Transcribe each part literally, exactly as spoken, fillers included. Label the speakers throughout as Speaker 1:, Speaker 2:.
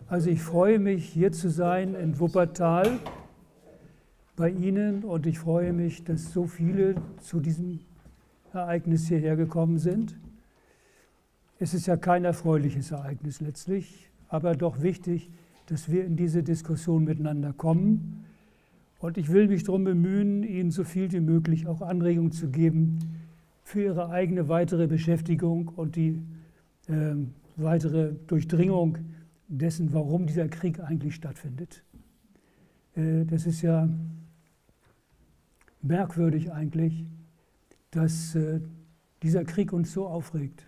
Speaker 1: Also ich freue mich, hier zu sein in Wuppertal bei Ihnen und ich freue mich, dass so viele zu diesem Ereignis hierher gekommen sind. Es ist ja kein erfreuliches Ereignis letztlich, aber doch wichtig, dass wir in diese Diskussion miteinander kommen. Und ich will mich darum bemühen, Ihnen so viel wie möglich auch Anregungen zu geben für Ihre eigene weitere Beschäftigung und die äh, weitere Durchdringung dessen, warum dieser Krieg eigentlich stattfindet. Äh, das ist ja merkwürdig eigentlich, dass äh, dieser Krieg uns so aufregt.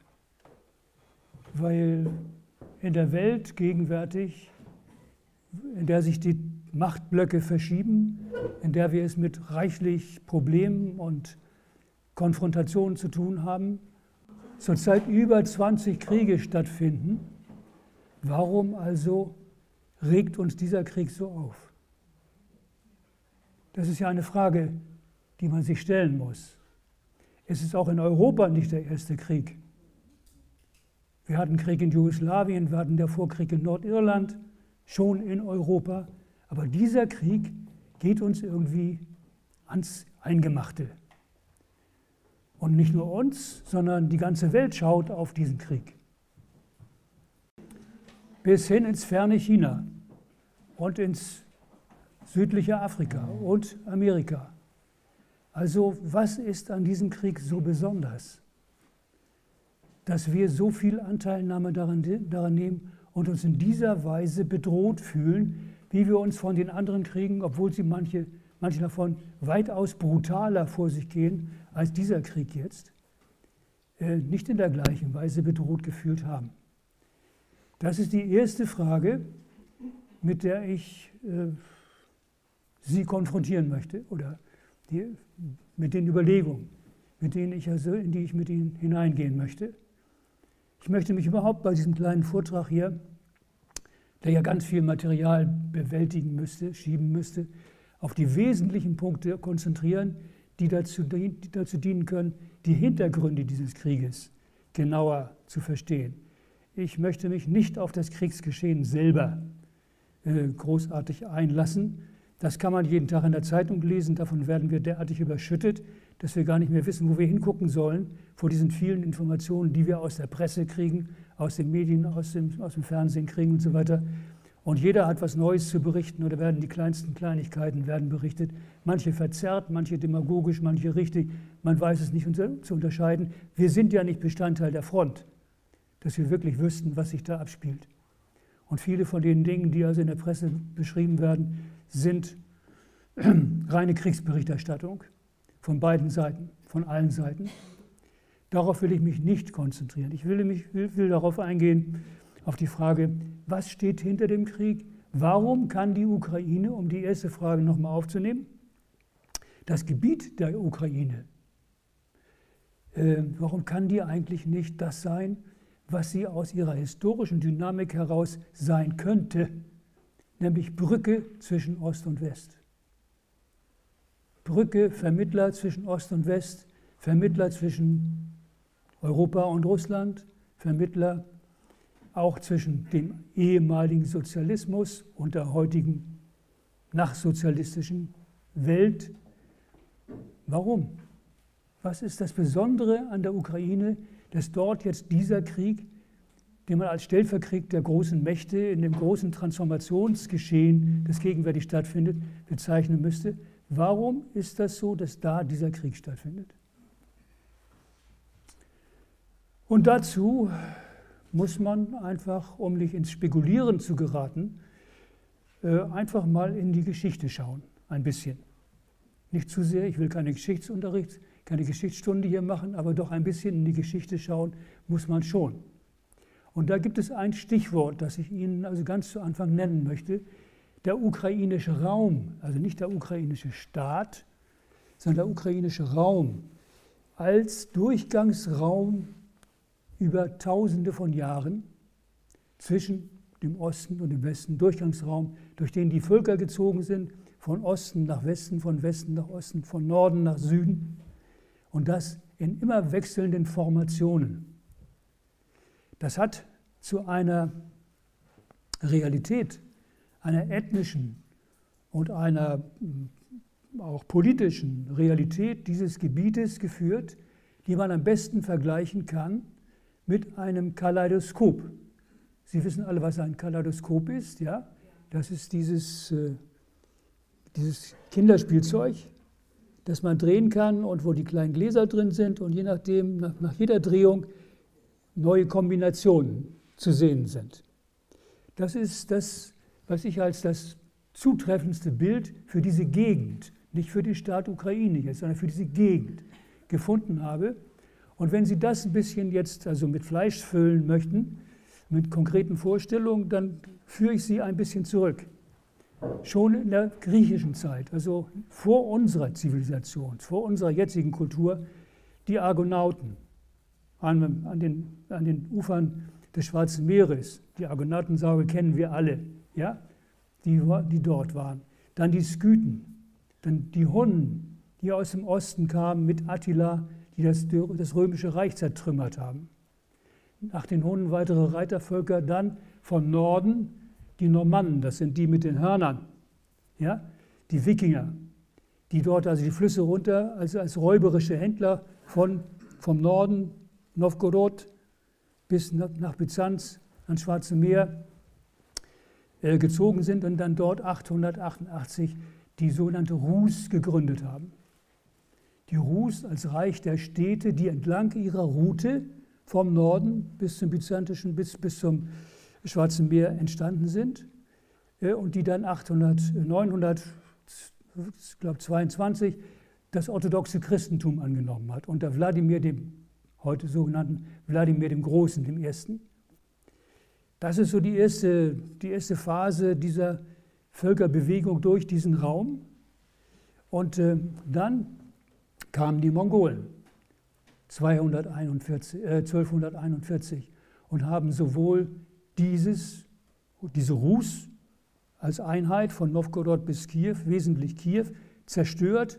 Speaker 1: Weil in der Welt gegenwärtig, in der sich die Machtblöcke verschieben, in der wir es mit reichlich Problemen und Konfrontationen zu tun haben, zurzeit über zwanzig Kriege stattfinden. Warum also regt uns dieser Krieg so auf? Das ist ja eine Frage, die man sich stellen muss. Es ist auch in Europa nicht der erste Krieg. Wir hatten Krieg in Jugoslawien, wir hatten davor Krieg in Nordirland, schon in Europa. Aber dieser Krieg geht uns irgendwie ans Eingemachte. Und nicht nur uns, sondern die ganze Welt schaut auf diesen Krieg. Bis hin ins ferne China und ins südliche Afrika und Amerika. Also was ist an diesem Krieg so besonders, dass wir so viel Anteilnahme daran, daran nehmen und uns in dieser Weise bedroht fühlen, wie wir uns von den anderen Kriegen, obwohl sie manche, manche davon weitaus brutaler vor sich gehen als dieser Krieg jetzt, äh, nicht in der gleichen Weise bedroht gefühlt haben. Das ist die erste Frage, mit der ich äh, Sie konfrontieren möchte oder die, mit den Überlegungen, mit denen ich also, in die ich mit Ihnen hineingehen möchte. Ich möchte mich überhaupt bei diesem kleinen Vortrag hier, der ja ganz viel Material bewältigen müsste, schieben müsste, auf die wesentlichen Punkte konzentrieren, die dazu, die dazu dienen können, die Hintergründe dieses Krieges genauer zu verstehen. Ich möchte mich nicht auf das Kriegsgeschehen selber äh, großartig einlassen. Das kann man jeden Tag in der Zeitung lesen, davon werden wir derartig überschüttet, dass wir gar nicht mehr wissen, wo wir hingucken sollen, vor diesen vielen Informationen, die wir aus der Presse kriegen, aus den Medien, aus dem, aus dem Fernsehen kriegen und so weiter. Und jeder hat was Neues zu berichten oder werden die kleinsten Kleinigkeiten werden berichtet. Manche verzerrt, manche demagogisch, manche richtig. Man weiß es nicht zu unterscheiden. Wir sind ja nicht Bestandteil der Front, dass wir wirklich wüssten, was sich da abspielt. Und viele von den Dingen, die also in der Presse beschrieben werden, sind reine Kriegsberichterstattung von beiden Seiten, von allen Seiten. Darauf will ich mich nicht konzentrieren. Ich will, mich, will, will darauf eingehen, auf die Frage, was steht hinter dem Krieg? Warum kann die Ukraine, um die erste Frage nochmal aufzunehmen, das Gebiet der Ukraine, äh, warum kann die eigentlich nicht das sein, was sie aus ihrer historischen Dynamik heraus sein könnte, nämlich Brücke zwischen Ost und West. Brücke, Vermittler zwischen Ost und West, Vermittler zwischen Europa und Russland, Vermittler auch zwischen dem ehemaligen Sozialismus und der heutigen nachsozialistischen Welt. Warum? Was ist das Besondere an der Ukraine, dass dort jetzt dieser Krieg, den man als Stellverkrieg der großen Mächte in dem großen Transformationsgeschehen, das gegenwärtig stattfindet, bezeichnen müsste? Warum ist das so, dass da dieser Krieg stattfindet? Und dazu muss man einfach, um nicht ins Spekulieren zu geraten, einfach mal in die Geschichte schauen, ein bisschen. Nicht zu sehr, ich will keine Geschichtsunterricht, keine Geschichtsstunde hier machen, aber doch ein bisschen in die Geschichte schauen muss man schon. Und da gibt es ein Stichwort, das ich Ihnen also ganz zu Anfang nennen möchte. Der ukrainische Raum, also nicht der ukrainische Staat, sondern der ukrainische Raum als Durchgangsraum über Tausende von Jahren zwischen dem Osten und dem Westen, Durchgangsraum, durch den die Völker gezogen sind, von Osten nach Westen, von Westen nach Osten, von Norden nach Süden und das in immer wechselnden Formationen. Das hat zu einer Realität einer ethnischen und einer auch politischen Realität dieses Gebietes geführt, die man am besten vergleichen kann mit einem Kaleidoskop. Sie wissen alle, was ein Kaleidoskop ist, ja? Das ist dieses, äh, dieses Kinderspielzeug, das man drehen kann und wo die kleinen Gläser drin sind und je nachdem, nach, nach jeder Drehung neue Kombinationen zu sehen sind. Das ist das, was ich als das zutreffendste Bild für diese Gegend, nicht für den Staat Ukraine jetzt, sondern für diese Gegend gefunden habe. Und wenn Sie das ein bisschen jetzt also mit Fleisch füllen möchten, mit konkreten Vorstellungen, dann führe ich Sie ein bisschen zurück. Schon in der griechischen Zeit, also vor unserer Zivilisation, vor unserer jetzigen Kultur, die Argonauten an, an, den, an den Ufern des Schwarzen Meeres. Die Argonautensage kennen wir alle, ja? die, die dort waren. Dann die Skythen, dann die Hunnen, die aus dem Osten kamen mit Attila, die das, das römische Reich zertrümmert haben. Nach den Hunnen weitere Reitervölker, dann vom Norden die Normannen, das sind die mit den Hörnern, ja? Die Wikinger, die dort also die Flüsse runter, also als räuberische Händler von, vom Norden, Novgorod bis nach, nach Byzanz, ans Schwarze Meer äh, gezogen sind und dann dort achthundertachtundachtzig die sogenannte Rus gegründet haben. Die Rus als Reich der Städte, die entlang ihrer Route vom Norden bis zum Byzantischen, bis, bis zum Schwarzen Meer entstanden sind äh, und die dann neunhundertzweiundzwanzig das orthodoxe Christentum angenommen hat, unter Wladimir dem, heute sogenannten Wladimir dem Großen, dem Ersten. Das ist so die erste, die erste Phase dieser Völkerbewegung durch diesen Raum. Und äh, dann kamen die Mongolen zweihunderteinundvierzig, äh, zwölfhunderteinundvierzig und haben sowohl dieses, diese Rus als Einheit von Novgorod bis Kiew, wesentlich Kiew, zerstört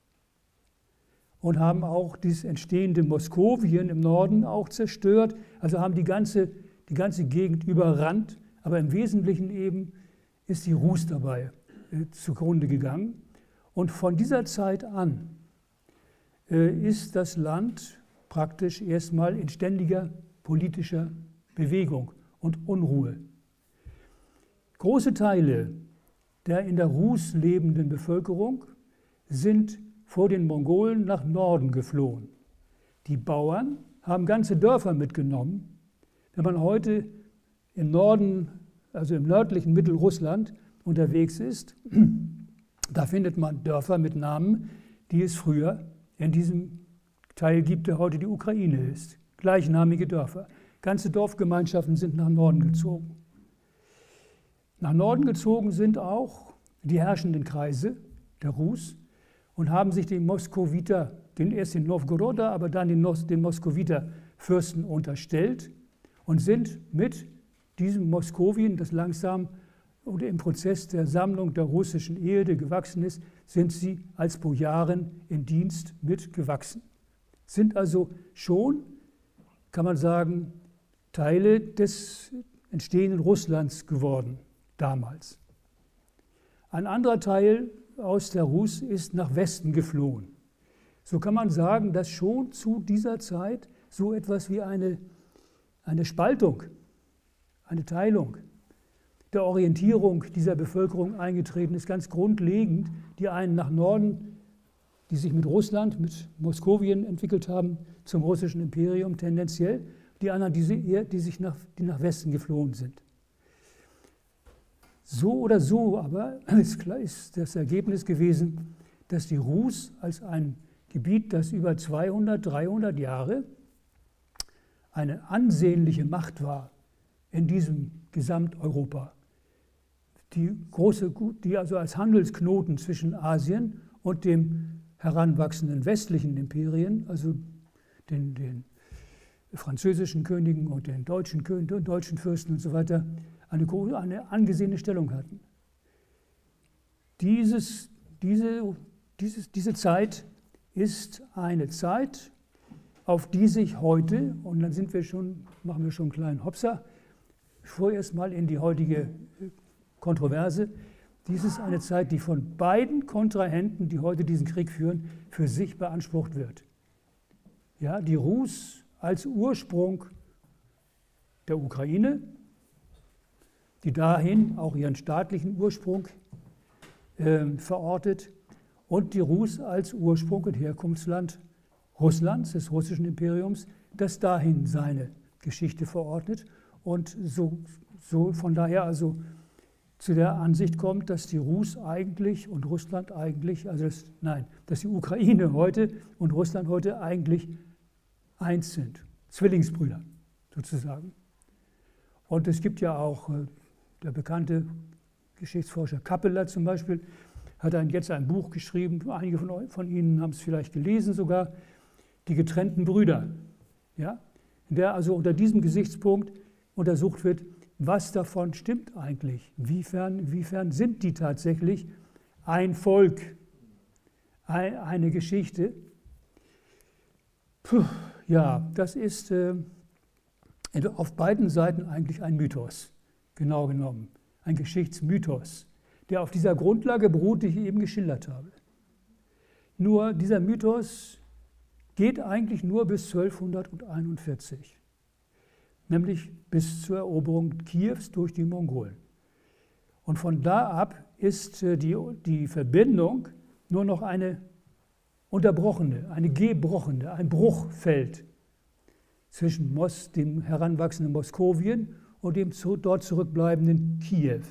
Speaker 1: und haben auch das entstehende Moskowien im Norden auch zerstört, also haben die ganze, die ganze Gegend überrannt, aber im Wesentlichen eben ist die Rus dabei äh, zugrunde gegangen. Und von dieser Zeit an äh, ist das Land praktisch erstmal in ständiger politischer Bewegung und Unruhe. Große Teile der in der Rus lebenden Bevölkerung sind vor den Mongolen nach Norden geflohen. Die Bauern haben ganze Dörfer mitgenommen. Wenn man heute im Norden, also im nördlichen Mittelrussland unterwegs ist, da findet man Dörfer mit Namen, die es früher in diesem Teil gibt, der heute die Ukraine ist. Gleichnamige Dörfer. Ganze Dorfgemeinschaften sind nach Norden gezogen. Nach Norden gezogen sind auch die herrschenden Kreise der Rus und haben sich den Moskowiter, den erst den Novgoroder, aber dann den, den Moskowiter Fürsten unterstellt und sind mit diesem Moskowien, das langsam oder im Prozess der Sammlung der russischen Erde gewachsen ist, sind sie als Bojaren in Dienst mitgewachsen. Sind also schon, kann man sagen, Teile des entstehenden Russlands geworden damals. Ein anderer Teil aus der Rus ist nach Westen geflohen. So kann man sagen, dass schon zu dieser Zeit so etwas wie eine, eine Spaltung, eine Teilung der Orientierung dieser Bevölkerung eingetreten ist, ganz grundlegend. Die einen nach Norden, die sich mit Russland, mit Moskowien entwickelt haben, zum russischen Imperium tendenziell, die anderen, die, sie, die sich nach, die nach Westen geflohen sind. So oder so aber ist, klar, ist das Ergebnis gewesen, dass die Rus als ein Gebiet, das über zweihundert, dreihundert Jahre eine ansehnliche Macht war in diesem Gesamteuropa, die, große, die also als Handelsknoten zwischen Asien und dem heranwachsenden westlichen Imperien, also den, den französischen Königen und den deutschen, Königen, deutschen Fürsten und so weiter, eine, eine angesehene Stellung hatten. Dieses, diese, dieses, diese Zeit ist eine Zeit, auf die sich heute, und dann sind wir schon, machen wir schon einen kleinen Hopser, vorerst mal in die heutige Kontroverse. Dies ist eine Zeit, die von beiden Kontrahenten, die heute diesen Krieg führen, für sich beansprucht wird. Ja, die Rus als Ursprung der Ukraine, die dahin auch ihren staatlichen Ursprung äh, verortet, und die Rus als Ursprung und Herkunftsland Russlands, des russischen Imperiums, das dahin seine Geschichte verordnet und so, so von daher also zu der Ansicht kommt, dass die Rus eigentlich und Russland eigentlich, also das, nein, dass die Ukraine heute und Russland heute eigentlich eins sind, Zwillingsbrüder sozusagen. Und es gibt ja auch äh, der bekannte Geschichtsforscher Kappeler zum Beispiel, hat ein, jetzt ein Buch geschrieben, einige von, von Ihnen haben es vielleicht gelesen sogar, Die getrennten Brüder, ja? In der also unter diesem Gesichtspunkt untersucht wird, was davon stimmt eigentlich, inwiefern, inwiefern sind die tatsächlich ein Volk, ein, eine Geschichte. Puh, ja, das ist äh, auf beiden Seiten eigentlich ein Mythos, genau genommen, ein Geschichtsmythos, der auf dieser Grundlage beruht, die ich eben geschildert habe. Nur dieser Mythos geht eigentlich nur bis zwölfhunderteinundvierzig, nämlich bis zur Eroberung Kiews durch die Mongolen. Und von da ab ist die, die Verbindung nur noch eine unterbrochene, eine gebrochene, ein Bruchfeld zwischen Mos, dem heranwachsenden Moskowien und dem zu, dort zurückbleibenden Kiew.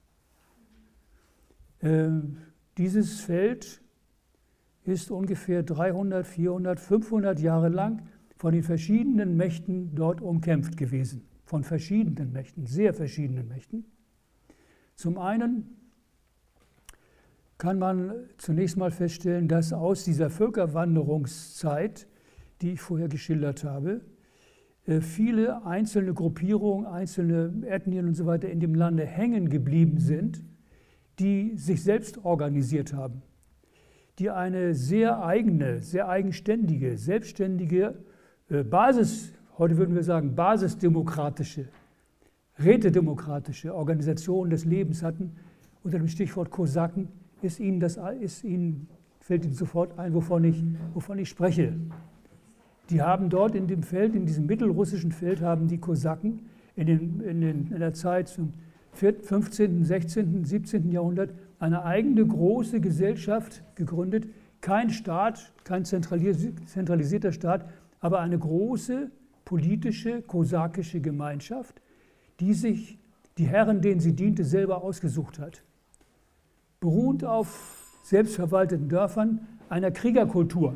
Speaker 1: Äh, dieses Feld ist ungefähr dreihundert, vierhundert, fünfhundert Jahre lang von den verschiedenen Mächten dort umkämpft gewesen. Von verschiedenen Mächten, sehr verschiedenen Mächten. Zum einen kann man zunächst mal feststellen, dass aus dieser Völkerwanderungszeit, die ich vorher geschildert habe, viele einzelne Gruppierungen, einzelne Ethnien und so weiter in dem Lande hängen geblieben sind, die sich selbst organisiert haben, die eine sehr eigene, sehr eigenständige, selbstständige Basis, heute würden wir sagen basisdemokratische, rätedemokratische Organisation des Lebens hatten. Unter dem Stichwort Kosaken ist Ihnen das, ist Ihnen, fällt Ihnen sofort ein, wovon ich, wovon ich spreche. Die haben dort in dem Feld, in diesem mittelrussischen Feld, haben die Kosaken in, den, in, den, in der Zeit zum fünfzehnten, sechzehnten, siebzehnten Jahrhundert eine eigene große Gesellschaft gegründet. Kein Staat, kein zentralisierter Staat, aber eine große politische, kosakische Gemeinschaft, die sich die Herren, denen sie diente, selber ausgesucht hat. Beruhend auf selbstverwalteten Dörfern einer Kriegerkultur.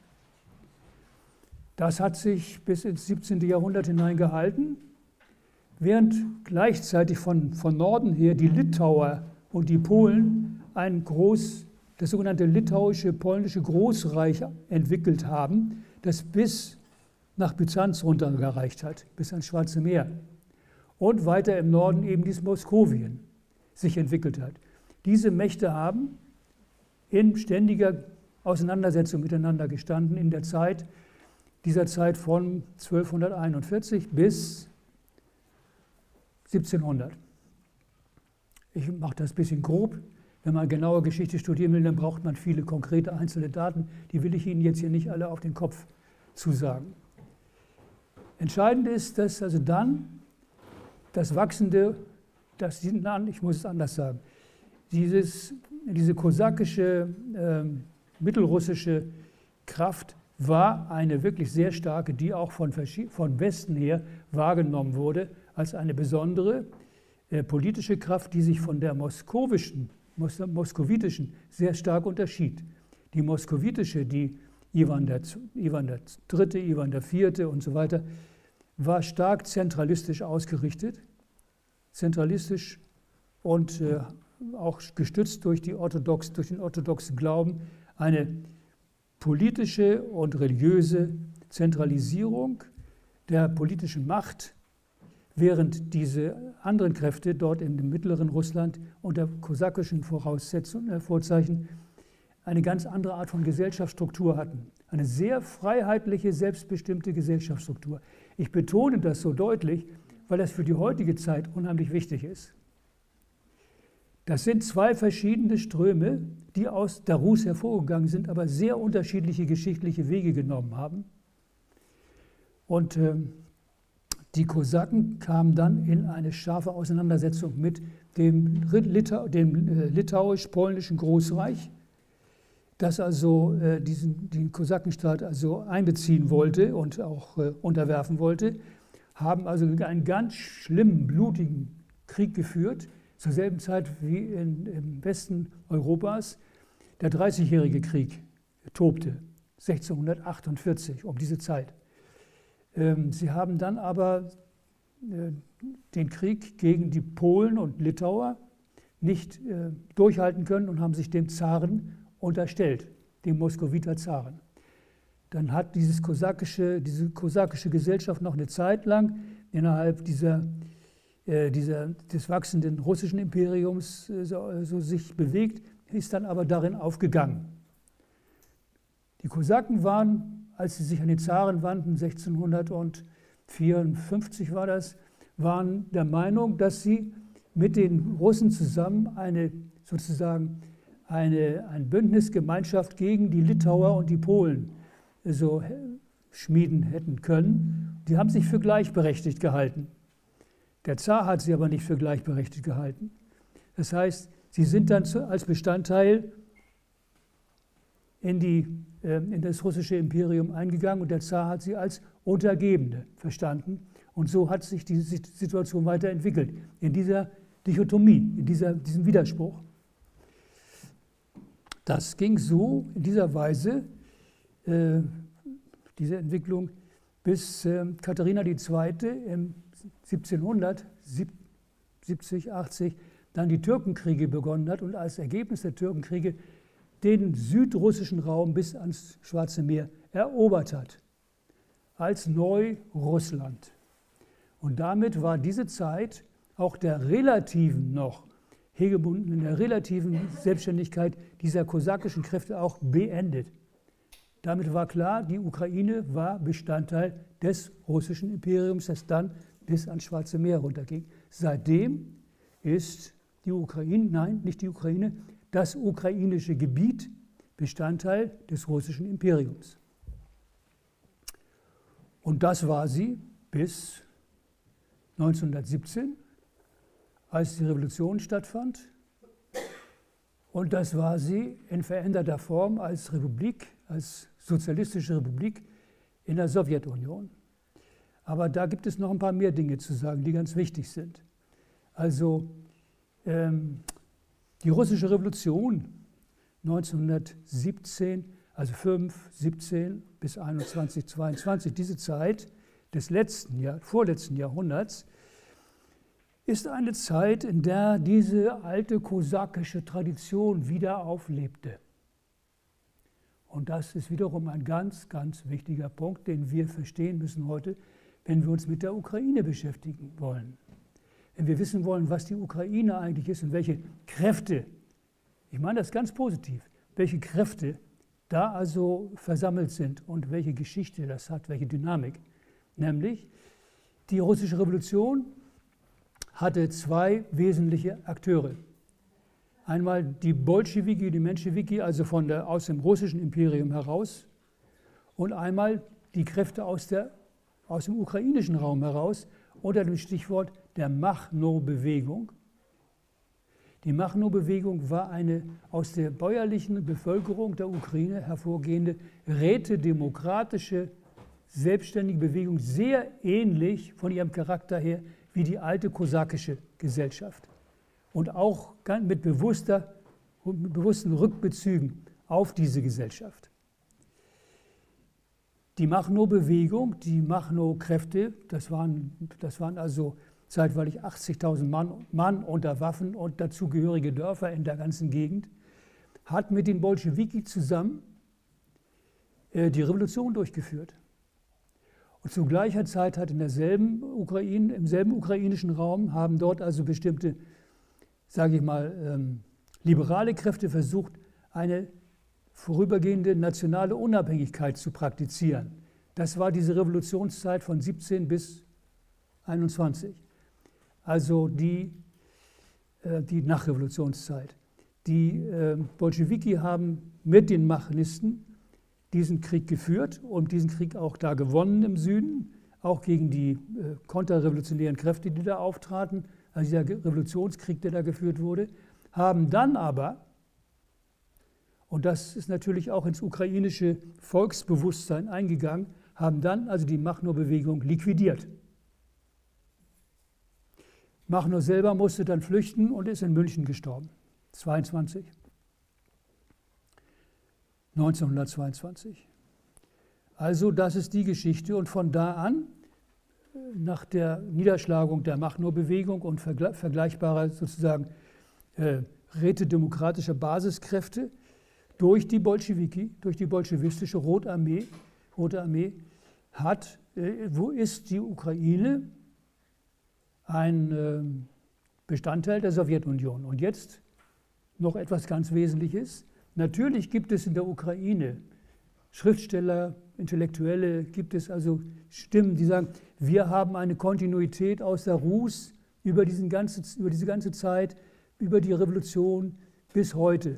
Speaker 1: Das hat sich bis ins siebzehnte Jahrhundert hinein gehalten, während gleichzeitig von, von Norden her die Litauer und die Polen ein groß, das sogenannte litauische, polnische Großreich entwickelt haben, das bis nach Byzanz runtergereicht hat, bis ans Schwarze Meer. Und weiter im Norden eben dieses Moskowien sich entwickelt hat. Diese Mächte haben in ständiger Auseinandersetzung miteinander gestanden in der Zeit, dieser Zeit von zwölfhunderteinundvierzig bis siebzehnhundert. Ich mache das ein bisschen grob. Wenn man genaue Geschichte studieren will, dann braucht man viele konkrete einzelne Daten. Die will ich Ihnen jetzt hier nicht alle auf den Kopf zusagen. Entscheidend ist, dass also dann das wachsende, das, ich muss es anders sagen, dieses, diese kosakische, äh, mittelrussische Kraft war eine wirklich sehr starke, die auch von, von Westen her wahrgenommen wurde, als eine besondere äh, politische Kraft, die sich von der moskowischen, mos moskowitischen sehr stark unterschied. Die moskowitische, die Iwan der, Iwan der Dritte, Iwan der Vierte und so weiter, war stark zentralistisch ausgerichtet, zentralistisch und äh, auch gestützt durch, die orthodox, durch den orthodoxen Glauben, eine politische und religiöse Zentralisierung der politischen Macht, während diese anderen Kräfte dort im mittleren Russland unter kosakischen Voraussetzungen, äh, Vorzeichen eine ganz andere Art von Gesellschaftsstruktur hatten. Eine sehr freiheitliche, selbstbestimmte Gesellschaftsstruktur. Ich betone das so deutlich, weil das für die heutige Zeit unheimlich wichtig ist. Das sind zwei verschiedene Ströme, die aus der Rus hervorgegangen sind, aber sehr unterschiedliche geschichtliche Wege genommen haben. Und äh, die Kosaken kamen dann in eine scharfe Auseinandersetzung mit dem, Litau dem äh, litauisch-polnischen Großreich, das also äh, diesen, den Kosakenstaat also einbeziehen wollte und auch äh, unterwerfen wollte, haben also einen ganz schlimmen, blutigen Krieg geführt, zur selben Zeit wie in, im Westen Europas der Dreißigjährige Krieg tobte, sechzehnhundertachtundvierzig, um diese Zeit. Ähm, sie haben dann aber äh, den Krieg gegen die Polen und Litauer nicht äh, durchhalten können und haben sich dem Zaren unterstellt, dem Moskowiter Zaren. Dann hat dieses kosakische, diese kosakische Gesellschaft noch eine Zeit lang innerhalb dieser, äh, dieser, des wachsenden russischen Imperiums äh, so, so sich bewegt, ist dann aber darin aufgegangen. Die Kosaken waren, als sie sich an den Zaren wandten, sechzehnhundertvierundfünfzig war das, waren der Meinung, dass sie mit den Russen zusammen eine sozusagen eine, ein Bündnis Gemeinschaft gegen die Litauer und die Polen so schmieden hätten können. Die haben sich für gleichberechtigt gehalten. Der Zar hat sie aber nicht für gleichberechtigt gehalten. Das heißt, sie sind dann als Bestandteil in, die, äh, in das russische Imperium eingegangen und der Zar hat sie als Untergebene verstanden. Und so hat sich die Situation weiterentwickelt, in dieser Dichotomie, in dieser, diesem Widerspruch. Das ging so in dieser Weise, äh, diese Entwicklung, bis äh, Katharina die Zweite im siebzehnhundertsiebzig, achtzig dann die Türkenkriege begonnen hat und als Ergebnis der Türkenkriege den südrussischen Raum bis ans Schwarze Meer erobert hat, als Neu-Russland. Und damit war diese Zeit auch der relativen noch Hegemonie, in der relativen Selbstständigkeit dieser kosakischen Kräfte auch beendet. Damit war klar, die Ukraine war Bestandteil des russischen Imperiums, das dann bis ans Schwarze Meer runterging. Seitdem ist die Ukraine, nein, nicht die Ukraine, das ukrainische Gebiet Bestandteil des russischen Imperiums. Und das war sie bis neunzehnhundertsiebzehn, als die Revolution stattfand. Und das war sie in veränderter Form als Republik, als sozialistische Republik in der Sowjetunion. Aber da gibt es noch ein paar mehr Dinge zu sagen, die ganz wichtig sind. Also ähm, die russische Revolution neunzehnhundertsiebzehn, also fünf, siebzehn bis einundzwanzig, zweiundzwanzig, diese Zeit des letzten Jahr, vorletzten Jahrhunderts, ist eine Zeit, in der diese alte kosakische Tradition wieder auflebte. Und das ist wiederum ein ganz, ganz wichtiger Punkt, den wir verstehen müssen heute, wenn wir uns mit der Ukraine beschäftigen wollen. Wenn wir wissen wollen, was die Ukraine eigentlich ist und welche Kräfte, ich meine das ganz positiv, welche Kräfte da also versammelt sind und welche Geschichte das hat, welche Dynamik. Nämlich die russische Revolution hatte zwei wesentliche Akteure. Einmal die Bolschewiki, die Menschewiki, also von der, aus dem russischen Imperium heraus, und einmal die Kräfte aus, der, aus dem ukrainischen Raum heraus unter dem Stichwort der Machno-Bewegung. Die Machno-Bewegung war eine aus der bäuerlichen Bevölkerung der Ukraine hervorgehende rätedemokratische, selbstständige Bewegung, sehr ähnlich von ihrem Charakter her wie die alte kosakische Gesellschaft. Und auch mit, bewusster, mit bewussten Rückbezügen auf diese Gesellschaft. Die Machno-Bewegung, die Machno-Kräfte, das waren, das waren also zeitweilig achtzigtausend Mann, Mann unter Waffen und dazugehörige Dörfer in der ganzen Gegend, hat mit den Bolschewiki zusammen äh, die Revolution durchgeführt. Und zu gleicher Zeit hat in derselben Ukraine, im selben ukrainischen Raum, haben dort also bestimmte, sage ich mal, ähm, liberale Kräfte versucht, eine vorübergehende nationale Unabhängigkeit zu praktizieren. Das war diese Revolutionszeit von siebzehn bis einundzwanzig, also die, äh, die Nachrevolutionszeit. Die äh, Bolschewiki haben mit den Machinisten diesen Krieg geführt und diesen Krieg auch da gewonnen im Süden, auch gegen die äh, konterrevolutionären Kräfte, die da auftraten, also der Revolutionskrieg, der da geführt wurde, haben dann aber, und das ist natürlich auch ins ukrainische Volksbewusstsein eingegangen, haben dann also die Machno-Bewegung liquidiert. Machno selber musste dann flüchten und ist in München gestorben, zweiundzwanzig. neunzehnhundertzweiundzwanzig. Also das ist die Geschichte und von da an, nach der Niederschlagung der Machno-Bewegung und vergleichbarer sozusagen äh, rätedemokratischer Basiskräfte durch die Bolschewiki, durch die bolschewistische Rote Armee, Rote Armee hat, äh, wo ist die Ukraine ein äh, Bestandteil der Sowjetunion. Und jetzt noch etwas ganz Wesentliches. Natürlich gibt es in der Ukraine Schriftsteller, Intellektuelle, gibt es also Stimmen, die sagen, wir haben eine Kontinuität aus der Rus über, diesen ganze, über diese ganze Zeit, über die Revolution bis heute.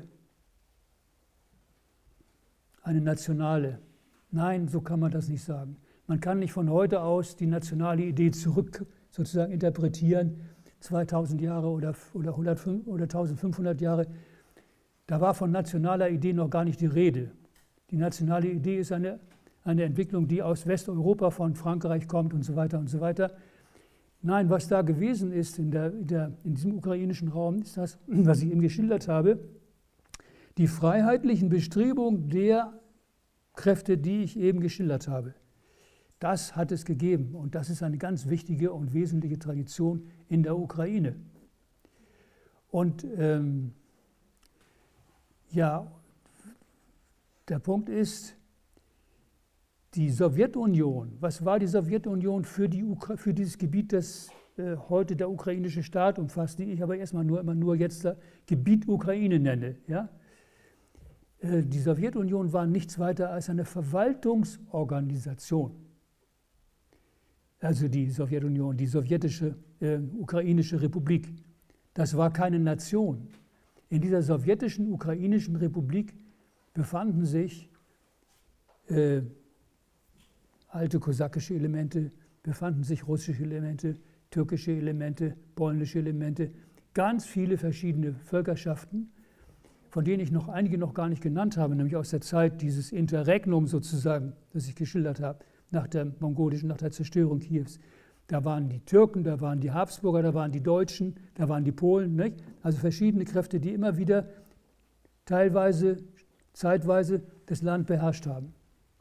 Speaker 1: Eine nationale. Nein, so kann man das nicht sagen. Man kann nicht von heute aus die nationale Idee zurück sozusagen interpretieren, zweitausend Jahre oder, oder, hundertfünf, oder eintausendfünfhundert Jahre. Da war von nationaler Idee noch gar nicht die Rede. Die nationale Idee ist eine, eine Entwicklung, die aus Westeuropa, von Frankreich kommt und so weiter und so weiter. Nein, was da gewesen ist in, der, in, der, in diesem ukrainischen Raum, ist das, was ich eben geschildert habe, die freiheitlichen Bestrebungen der Kräfte, die ich eben geschildert habe. Das hat es gegeben und das ist eine ganz wichtige und wesentliche Tradition in der Ukraine. Und ähm, ja, der Punkt ist, die Sowjetunion, was war die Sowjetunion für, die Ukra für dieses Gebiet, das äh, heute der ukrainische Staat umfasst, die ich aber erstmal nur, immer nur jetzt das Gebiet Ukraine nenne. Ja? Äh, die Sowjetunion war nichts weiter als eine Verwaltungsorganisation. Also die Sowjetunion, die sowjetische äh, ukrainische Republik. Das war keine Nation. In dieser sowjetischen ukrainischen Republik befanden sich äh, alte kosakische Elemente, befanden sich russische Elemente, türkische Elemente, polnische Elemente, ganz viele verschiedene Völkerschaften, von denen ich noch einige noch gar nicht genannt habe, nämlich aus der Zeit dieses Interregnum sozusagen, das ich geschildert habe, nach der mongolischen, nach der Zerstörung Kiews. Da waren die Türken, da waren die Habsburger, da waren die Deutschen, da waren die Polen, nicht? Also verschiedene Kräfte, die immer wieder teilweise, zeitweise das Land beherrscht haben.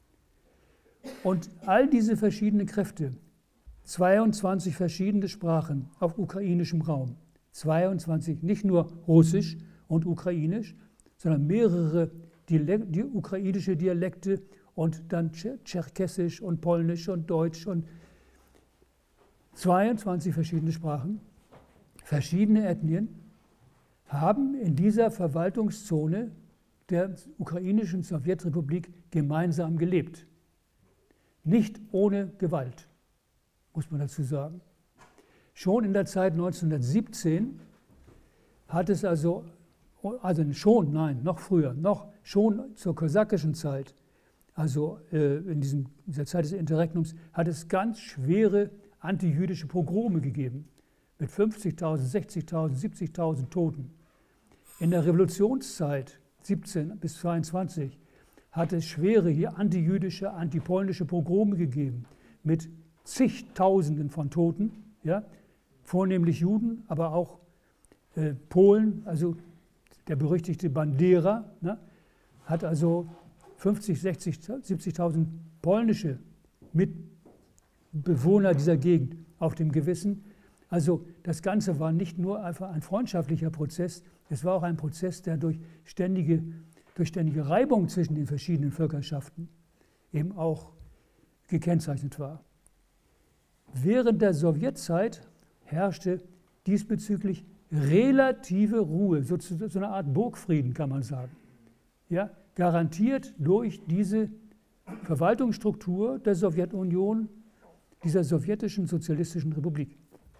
Speaker 1: Und all diese verschiedenen Kräfte, zweiundzwanzig verschiedene Sprachen auf ukrainischem Raum, zweiundzwanzig, nicht nur Russisch und Ukrainisch, sondern mehrere Dialek- die ukrainische Dialekte und dann Tscherkessisch und Polnisch und Deutsch und zweiundzwanzig verschiedene Sprachen, verschiedene Ethnien, haben in dieser Verwaltungszone der ukrainischen Sowjetrepublik gemeinsam gelebt. Nicht ohne Gewalt, muss man dazu sagen. Schon in der Zeit neunzehnhundertsiebzehn hat es also, also schon, nein, noch früher, noch schon zur kosakischen Zeit, also äh, in diesem, dieser Zeit des Interregnums, hat es ganz schwere antijüdische Pogrome gegeben, mit fünfzigtausend, sechzigtausend, siebzigtausend Toten. In der Revolutionszeit siebzehn bis zweiundzwanzig hat es schwere hier antijüdische, antipolnische Pogrome gegeben, mit zigtausenden von Toten, ja, vornehmlich Juden, aber auch äh, Polen, also der berüchtigte Bandera, ne, hat also fünfzig, sechzig, siebzigtausend polnische Mitbewohner dieser Gegend auf dem Gewissen. Also das Ganze war nicht nur einfach ein freundschaftlicher Prozess, es war auch ein Prozess, der durch ständige, durch ständige Reibung zwischen den verschiedenen Völkerschaften eben auch gekennzeichnet war. Während der Sowjetzeit herrschte diesbezüglich relative Ruhe, so, so eine Art Burgfrieden, kann man sagen. Ja, garantiert durch diese Verwaltungsstruktur der Sowjetunion, dieser sowjetischen sozialistischen Republik.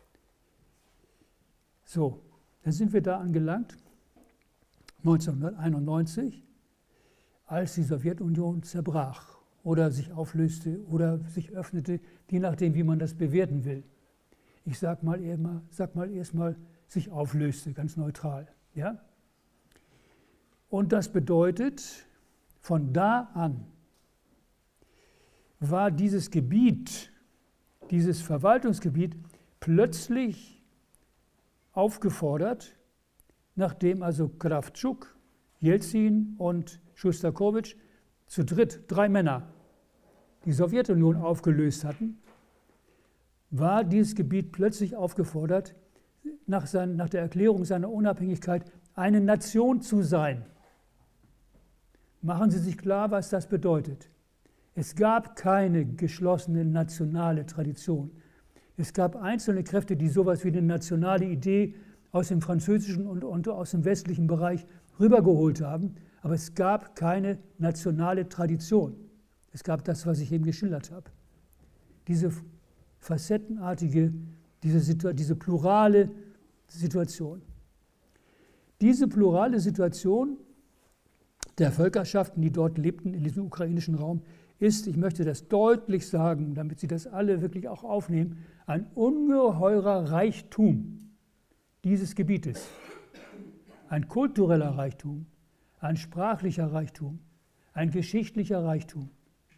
Speaker 1: So, dann sind wir da angelangt, neunzehnhunderteinundneunzig, als die Sowjetunion zerbrach oder sich auflöste oder sich öffnete, je nachdem, wie man das bewerten will. Ich sage mal, sag mal erstmal, sich auflöste, ganz neutral. Ja? Und das bedeutet, von da an war dieses Gebiet, dieses Verwaltungsgebiet plötzlich aufgefordert, nachdem also Krawtschuk, Jelzin und Schostakowitsch zu dritt, drei Männer, die Sowjetunion aufgelöst hatten, war dieses Gebiet plötzlich aufgefordert, nach, sein, nach der Erklärung seiner Unabhängigkeit eine Nation zu sein. Machen Sie sich klar, was das bedeutet. Es gab keine geschlossene nationale Tradition. Es gab einzelne Kräfte, die sowas wie eine nationale Idee aus dem französischen und, und aus dem westlichen Bereich rübergeholt haben, aber es gab keine nationale Tradition. Es gab das, was ich eben geschildert habe. Diese facettenartige, diese, Situ- diese plurale Situation. Diese plurale Situation der Völkerschaften, die dort lebten, in diesem ukrainischen Raum, ist, ich möchte das deutlich sagen, damit Sie das alle wirklich auch aufnehmen, ein ungeheurer Reichtum dieses Gebietes. Ein kultureller Reichtum, ein sprachlicher Reichtum, ein geschichtlicher Reichtum.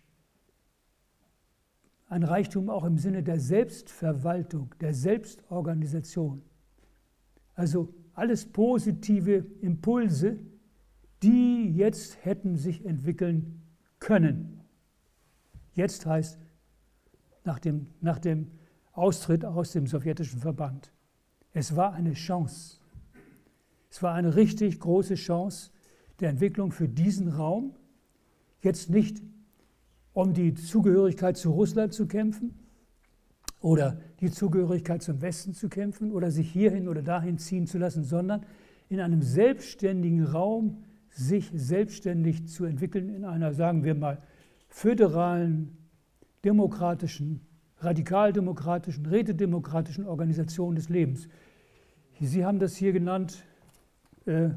Speaker 1: Ein Reichtum auch im Sinne der Selbstverwaltung, der Selbstorganisation. Also alles positive Impulse, die jetzt hätten sich entwickeln können. Jetzt heißt, nach dem, nach dem Austritt aus dem sowjetischen Verband. Es war eine Chance. Es war eine richtig große Chance der Entwicklung für diesen Raum, jetzt nicht um die Zugehörigkeit zu Russland zu kämpfen oder die Zugehörigkeit zum Westen zu kämpfen oder sich hierhin oder dahin ziehen zu lassen, sondern in einem selbstständigen Raum sich selbstständig zu entwickeln in einer, sagen wir mal, föderalen, demokratischen, radikaldemokratischen, rätedemokratischen Organisation des Lebens. Sie haben das hier genannt, äh,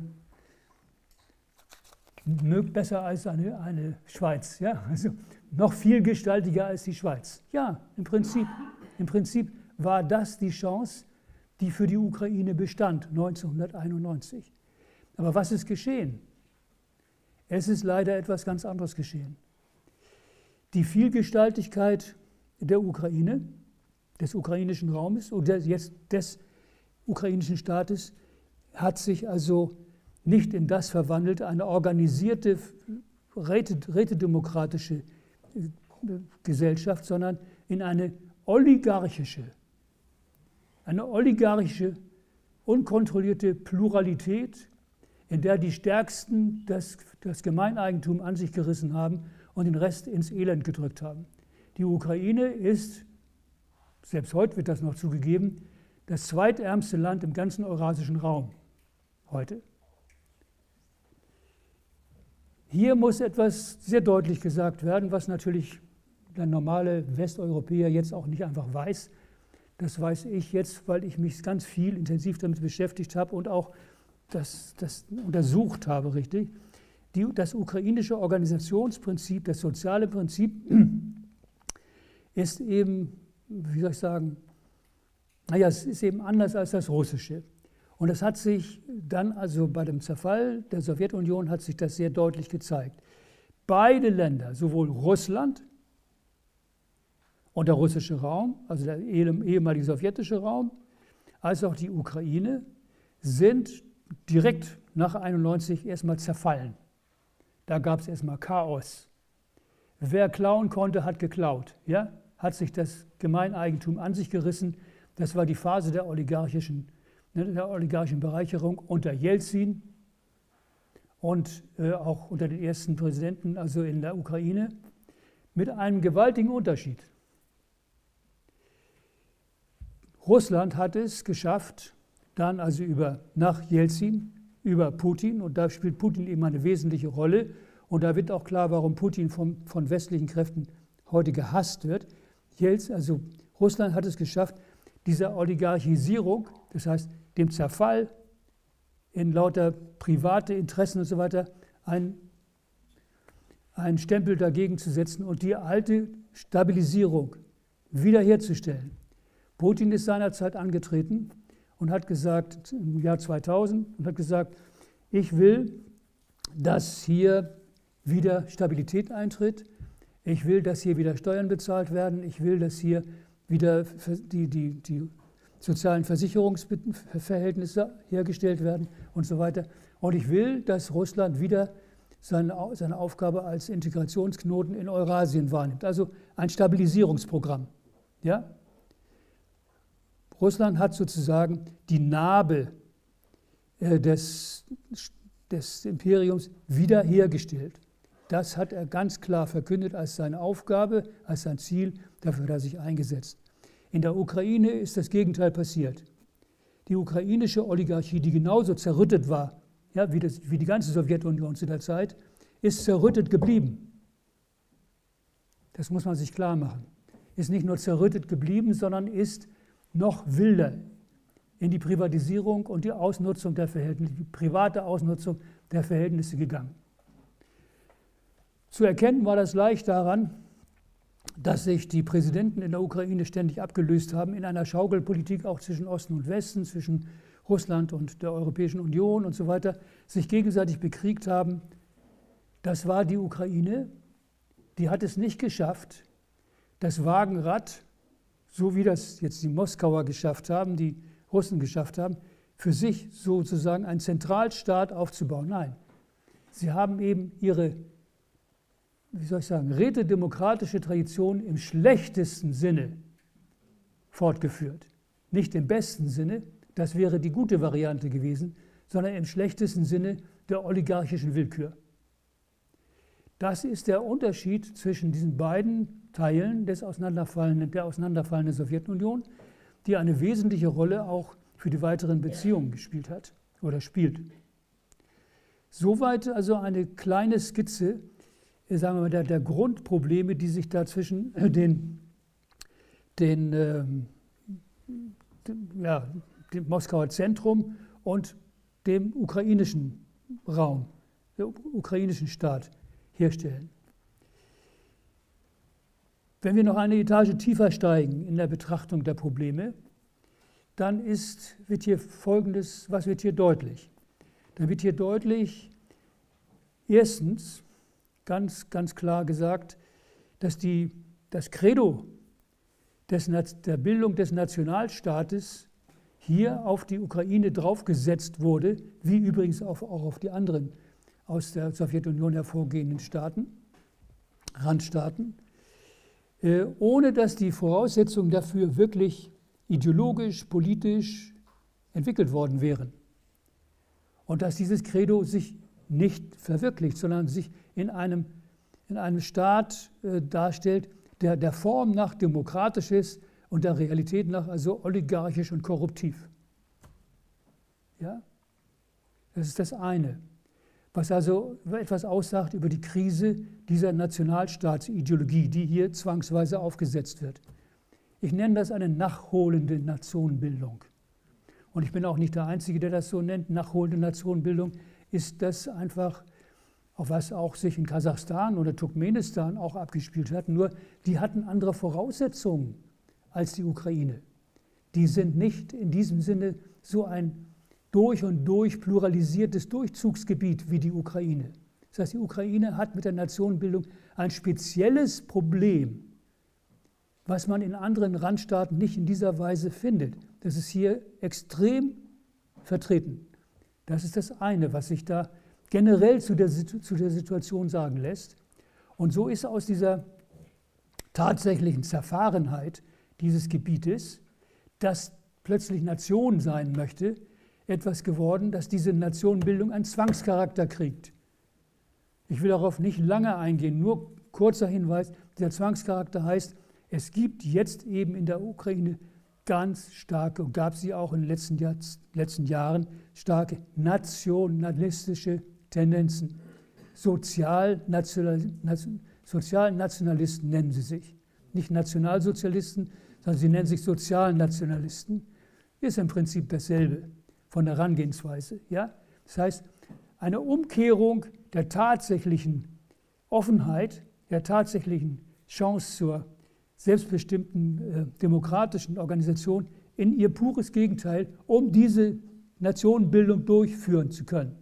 Speaker 1: besser als eine, eine Schweiz, ja? Also noch viel gestaltiger als die Schweiz. Ja, im Prinzip, im Prinzip war das die Chance, die für die Ukraine bestand, neunzehnhunderteinundneunzig. Aber was ist geschehen? Es ist leider etwas ganz anderes geschehen. Die Vielgestaltigkeit der Ukraine, des ukrainischen Raumes oder jetzt des ukrainischen Staates hat sich also nicht in das verwandelt, eine organisierte rätedemokratische Gesellschaft, sondern in eine oligarchische, eine oligarchische, unkontrollierte Pluralität, in der die Stärksten das, das Gemeineigentum an sich gerissen haben und den Rest ins Elend gedrückt haben. Die Ukraine ist, selbst heute wird das noch zugegeben, das zweitärmste Land im ganzen eurasischen Raum heute. Hier muss etwas sehr deutlich gesagt werden, was natürlich der normale Westeuropäer jetzt auch nicht einfach weiß. Das weiß ich jetzt, weil ich mich ganz viel intensiv damit beschäftigt habe und auch das, das untersucht habe, richtig. Die, das ukrainische Organisationsprinzip, das soziale Prinzip ist eben, wie soll ich sagen, naja, es ist eben anders als das russische. Und das hat sich dann, also bei dem Zerfall der Sowjetunion, hat sich das sehr deutlich gezeigt. Beide Länder, sowohl Russland und der russische Raum, also der ehemalige sowjetische Raum, als auch die Ukraine, sind direkt nach einundneunzig erstmal zerfallen. Da gab es erstmal Chaos. Wer klauen konnte, hat geklaut, ja? Hat sich das Gemeineigentum an sich gerissen. Das war die Phase der oligarchischen, der oligarchischen Bereicherung unter Jelzin und äh, auch unter den ersten Präsidenten, also in der Ukraine, mit einem gewaltigen Unterschied. Russland hat es geschafft, dann also über, nach Jelzin, über Putin, und da spielt Putin eben eine wesentliche Rolle, und da wird auch klar, warum Putin von, von westlichen Kräften heute gehasst wird. Jelzin, also Russland hat es geschafft, dieser Oligarchisierung, das heißt dem Zerfall in lauter private Interessen und so weiter, einen, einen Stempel dagegen zu setzen und die alte Stabilisierung wiederherzustellen. Putin ist seinerzeit angetreten und hat gesagt, im Jahr zweitausend, und hat gesagt, ich will, dass hier wieder Stabilität eintritt, ich will, dass hier wieder Steuern bezahlt werden, ich will, dass hier wieder die, die, die sozialen Versicherungsverhältnisse hergestellt werden und so weiter. Und ich will, dass Russland wieder seine, seine Aufgabe als Integrationsknoten in Eurasien wahrnimmt. Also ein Stabilisierungsprogramm. Ja? Russland hat sozusagen die Narbe äh, des, des Imperiums wiederhergestellt. Das hat er ganz klar verkündet als seine Aufgabe, als sein Ziel. Dafür hat er sich eingesetzt. In der Ukraine ist das Gegenteil passiert. Die ukrainische Oligarchie, die genauso zerrüttet war, ja, wie, das, wie die ganze Sowjetunion zu der Zeit, ist zerrüttet geblieben. Das muss man sich klar machen. Ist nicht nur zerrüttet geblieben, sondern ist noch wilder in die Privatisierung und die Ausnutzung der Verhältnisse, die private Ausnutzung der Verhältnisse gegangen. Zu erkennen war das leicht daran, dass sich die Präsidenten in der Ukraine ständig abgelöst haben, in einer Schaukelpolitik auch zwischen Osten und Westen, zwischen Russland und der Europäischen Union und so weiter, sich gegenseitig bekriegt haben. Das war die Ukraine, die hat es nicht geschafft, das Wagenrad, so wie das jetzt die Moskauer geschafft haben, die Russen geschafft haben, für sich sozusagen einen Zentralstaat aufzubauen. Nein, sie haben eben ihre, wie soll ich sagen, rätedemokratische Tradition im schlechtesten Sinne fortgeführt. Nicht im besten Sinne, das wäre die gute Variante gewesen, sondern im schlechtesten Sinne der oligarchischen Willkür. Das ist der Unterschied zwischen diesen beiden Teilen des auseinanderfallenden, der auseinanderfallenden Sowjetunion, die eine wesentliche Rolle auch für die weiteren Beziehungen gespielt hat oder spielt. Soweit also eine kleine Skizze, sagen wir mal, der, der Grundprobleme, die sich da zwischen den, den, ähm, dem, ja, dem Moskauer Zentrum und dem ukrainischen Raum, dem ukrainischen Staat herstellen. Wenn wir noch eine Etage tiefer steigen in der Betrachtung der Probleme, dann ist, wird hier Folgendes, was wird hier deutlich? Dann wird hier deutlich, erstens, ganz, ganz klar gesagt, dass die, das Credo des, der Bildung des Nationalstaates hier auf die Ukraine draufgesetzt wurde, wie übrigens auch, auch auf die anderen aus der Sowjetunion hervorgehenden Staaten, Randstaaten, äh, ohne dass die Voraussetzungen dafür wirklich ideologisch, politisch entwickelt worden wären. Und dass dieses Credo sich nicht verwirklicht, sondern sich in einem, in einem Staat äh, darstellt, der der Form nach demokratisch ist und der Realität nach also oligarchisch und korruptiv. Ja? Das ist das eine, was also etwas aussagt über die Krise dieser Nationalstaatsideologie, die hier zwangsweise aufgesetzt wird. Ich nenne das eine nachholende Nationenbildung. Und ich bin auch nicht der Einzige, der das so nennt. Nachholende Nationenbildung ist das einfach, auf was auch sich in Kasachstan oder Turkmenistan auch abgespielt hat. Nur die hatten andere Voraussetzungen als die Ukraine. Die sind nicht in diesem Sinne so ein durch und durch pluralisiertes Durchzugsgebiet wie die Ukraine. Das heißt, die Ukraine hat mit der Nationenbildung ein spezielles Problem, was man in anderen Randstaaten nicht in dieser Weise findet. Das ist hier extrem vertreten. Das ist das eine, was sich da generell zu der, zu der Situation sagen lässt. Und so ist aus dieser tatsächlichen Zerfahrenheit dieses Gebietes, das plötzlich Nation sein möchte, etwas geworden, dass diese Nationenbildung einen Zwangscharakter kriegt. Ich will darauf nicht lange eingehen, nur kurzer Hinweis, der Zwangscharakter heißt, es gibt jetzt eben in der Ukraine ganz starke, und gab sie auch in den letzten, Jahr, letzten Jahren, starke nationalistische Tendenzen. Sozialnational, Sozialnationalisten nennen sie sich. nicht Nationalsozialisten, sondern sie nennen sich Sozialnationalisten, ist im Prinzip dasselbe von der Herangehensweise. Ja? Das heißt, eine Umkehrung der tatsächlichen Offenheit, der tatsächlichen Chance zur selbstbestimmten äh, demokratischen Organisation in ihr pures Gegenteil, um diese Nationenbildung durchführen zu können.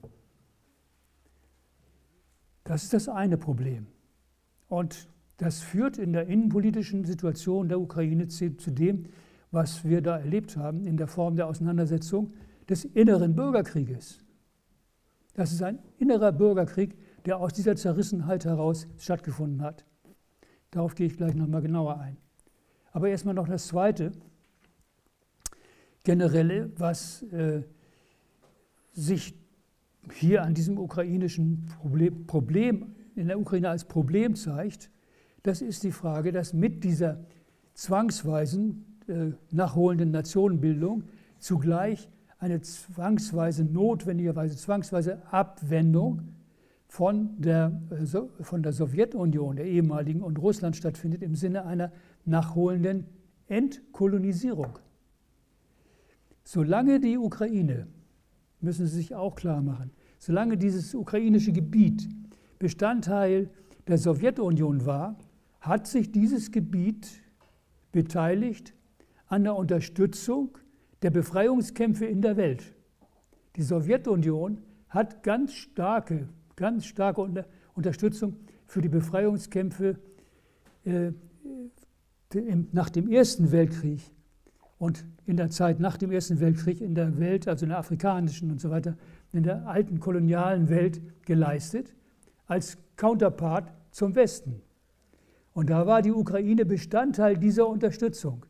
Speaker 1: Das ist das eine Problem. Und das führt in der innenpolitischen Situation der Ukraine zu, zu dem, was wir da erlebt haben in der Form der Auseinandersetzung des inneren Bürgerkrieges. Das ist ein innerer Bürgerkrieg, der aus dieser Zerrissenheit heraus stattgefunden hat. Darauf gehe ich gleich nochmal genauer ein. Aber erstmal noch das Zweite, Generelle, was äh, sich hier an diesem ukrainischen Problem, Problem in der Ukraine als Problem zeigt, das ist die Frage, dass mit dieser zwangsweisen, äh, nachholenden Nationenbildung zugleich eine zwangsweise, notwendigerweise zwangsweise Abwendung von der, äh, so, von der Sowjetunion, der ehemaligen, und Russland stattfindet im Sinne einer nachholenden Entkolonisierung. Solange die Ukraine, müssen Sie sich auch klar machen, solange dieses ukrainische Gebiet Bestandteil der Sowjetunion war, hat sich dieses Gebiet beteiligt an der Unterstützung der Befreiungskämpfe in der Welt. Die Sowjetunion hat ganz starke, ganz starke Unter Unterstützung für die Befreiungskämpfe äh, nach dem Ersten Weltkrieg und in der Zeit nach dem Ersten Weltkrieg in der Welt, also in der afrikanischen und so weiter, in der alten kolonialen Welt geleistet, als Counterpart zum Westen. Und da war die Ukraine Bestandteil dieser Unterstützung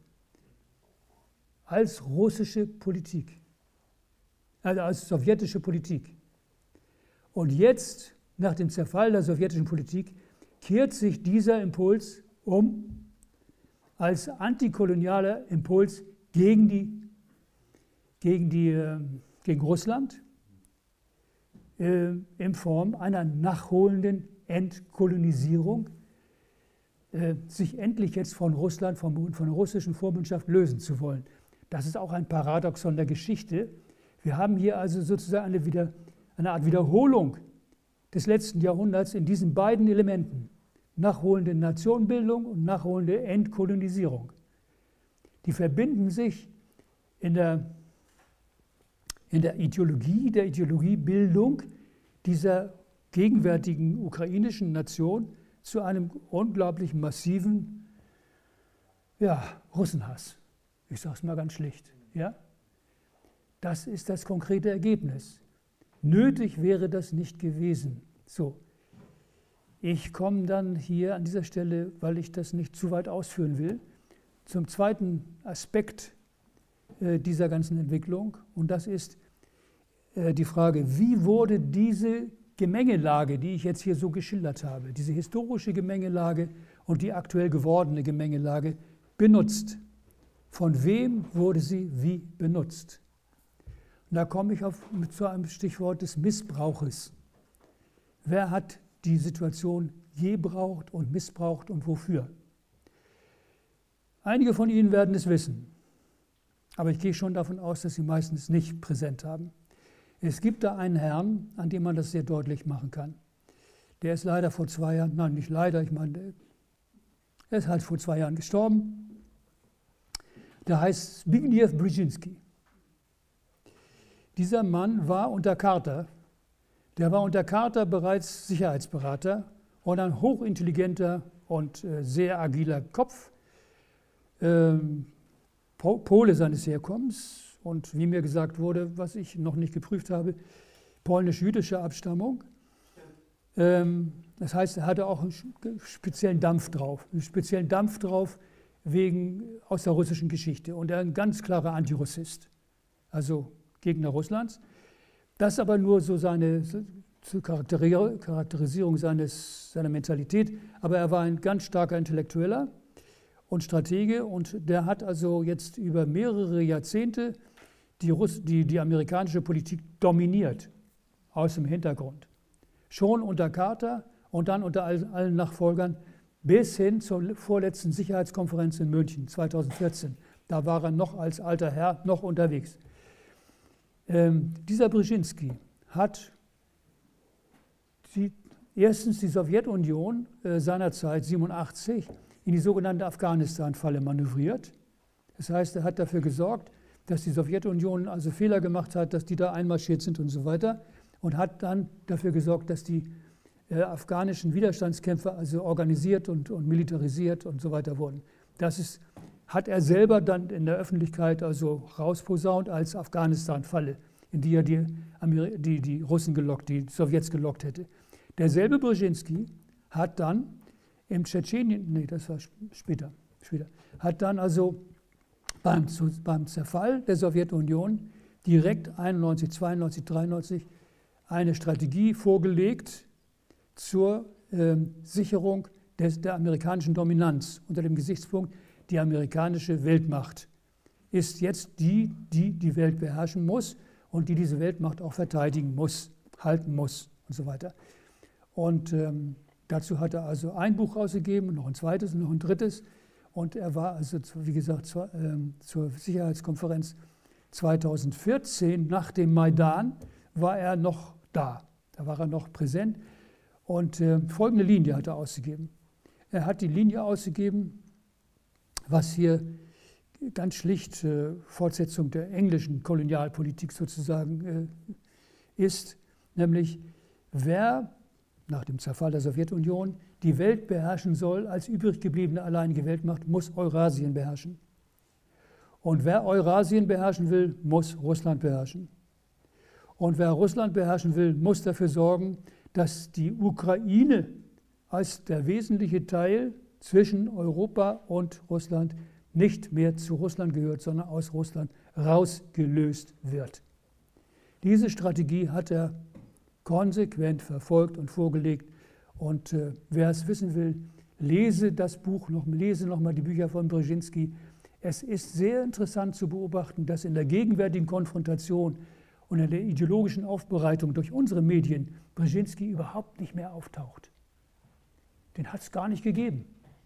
Speaker 1: als russische Politik, also als sowjetische Politik. Und jetzt, nach dem Zerfall der sowjetischen Politik, kehrt sich dieser Impuls um als antikolonialer Impuls gegen, die, gegen, die, äh, gegen Russland äh, in Form einer nachholenden Entkolonisierung, äh, sich endlich jetzt von Russland, von, von der russischen Vormundschaft lösen zu wollen. Das ist auch ein Paradoxon der Geschichte. Wir haben hier also sozusagen eine, wieder, eine Art Wiederholung des letzten Jahrhunderts in diesen beiden Elementen, nachholende Nationenbildung und nachholende Entkolonisierung. Die verbinden sich in der, in der Ideologie, der Ideologiebildung dieser gegenwärtigen ukrainischen Nation zu einem unglaublich massiven ja, Russenhass. Ich sage es mal ganz schlicht. Ja? Das ist das konkrete Ergebnis. Nötig wäre das nicht gewesen. So. Ich komme dann hier an dieser Stelle, weil ich das nicht zu weit ausführen will, zum zweiten Aspekt äh, dieser ganzen Entwicklung. Und das ist äh, die Frage, wie wurde diese Gemengelage, die ich jetzt hier so geschildert habe, diese historische Gemengelage und die aktuell gewordene Gemengelage benutzt? Von wem wurde sie wie benutzt? Und da komme ich auf, zu einem Stichwort des Missbrauches. Wer hat die Situation gebraucht und missbraucht und wofür? Einige von Ihnen werden es wissen, aber ich gehe schon davon aus, dass Sie meistens nicht präsent haben. Es gibt da einen Herrn, an dem man das sehr deutlich machen kann. Der ist leider vor zwei Jahren, nein, nicht leider, ich meine, er ist halt vor zwei Jahren gestorben. Der heißt Zbigniew Brzezinski. Dieser Mann war unter Carter, der war unter Carter bereits Sicherheitsberater und ein hochintelligenter und äh, sehr agiler Kopf, ähm, Pole seines Herkommens und wie mir gesagt wurde, was ich noch nicht geprüft habe, polnisch-jüdischer Abstammung. Ähm, das heißt, er hatte auch einen speziellen Dampf drauf, einen speziellen Dampf drauf wegen aus der russischen Geschichte und er ein ganz klarer Antirussist, also Gegner Russlands. Das aber nur so seine zur Charakterisierung seines, seiner Mentalität, aber er war ein ganz starker Intellektueller und Stratege und der hat also jetzt über mehrere Jahrzehnte die, Russ die, die amerikanische Politik dominiert, aus dem Hintergrund. Schon unter Carter und dann unter all, allen Nachfolgern bis hin zur vorletzten Sicherheitskonferenz in München zweitausendvierzehn. Da war er noch als alter Herr noch unterwegs. Ähm, dieser Brzezinski hat die, erstens die Sowjetunion äh, seinerzeit siebenundachtzig in die sogenannte Afghanistan-Falle manövriert. Das heißt, er hat dafür gesorgt, dass die Sowjetunion also Fehler gemacht hat, dass die da einmarschiert sind und so weiter, und hat dann dafür gesorgt, dass die äh, afghanischen Widerstandskämpfer also organisiert und, und militarisiert und so weiter wurden. Das ist, hat er selber dann in der Öffentlichkeit also rausposaunt als Afghanistan-Falle, in die er die, Ameri die, die Russen gelockt, die Sowjets gelockt hätte. Derselbe Brzezinski hat dann im Tschetschenien, nee, das war später, später, hat dann also beim, beim Zerfall der Sowjetunion direkt einundneunzig, zweiundneunzig, dreiundneunzig eine Strategie vorgelegt zur äh, Sicherung des, der amerikanischen Dominanz unter dem Gesichtspunkt, die amerikanische Weltmacht ist jetzt die, die die Welt beherrschen muss und die diese Weltmacht auch verteidigen muss, halten muss und so weiter. Und ähm, dazu hat er also ein Buch rausgegeben, noch ein zweites, noch ein drittes. Und er war also, wie gesagt, zur, ähm, zur Sicherheitskonferenz zweitausendvierzehn, nach dem Maidan, war er noch da. Da war er noch präsent. Und äh, folgende Linie hat er ausgegeben. Er hat die Linie ausgegeben, was hier ganz schlicht äh, Fortsetzung der englischen Kolonialpolitik sozusagen äh, ist, nämlich wer nach dem Zerfall der Sowjetunion die Welt beherrschen soll, als übrig gebliebene alleinige Weltmacht, muss Eurasien beherrschen. Und wer Eurasien beherrschen will, muss Russland beherrschen. Und wer Russland beherrschen will, muss dafür sorgen, dass die Ukraine als der wesentliche Teil zwischen Europa und Russland nicht mehr zu Russland gehört, sondern aus Russland rausgelöst wird. Diese Strategie hat er konsequent verfolgt und vorgelegt. Und äh, wer es wissen will, lese das Buch noch, lese nochmal die Bücher von Brzezinski. Es ist sehr interessant zu beobachten, dass in der gegenwärtigen Konfrontation und in der ideologischen Aufbereitung durch unsere Medien Brzezinski überhaupt nicht mehr auftaucht. Den hat es gar nicht gegeben.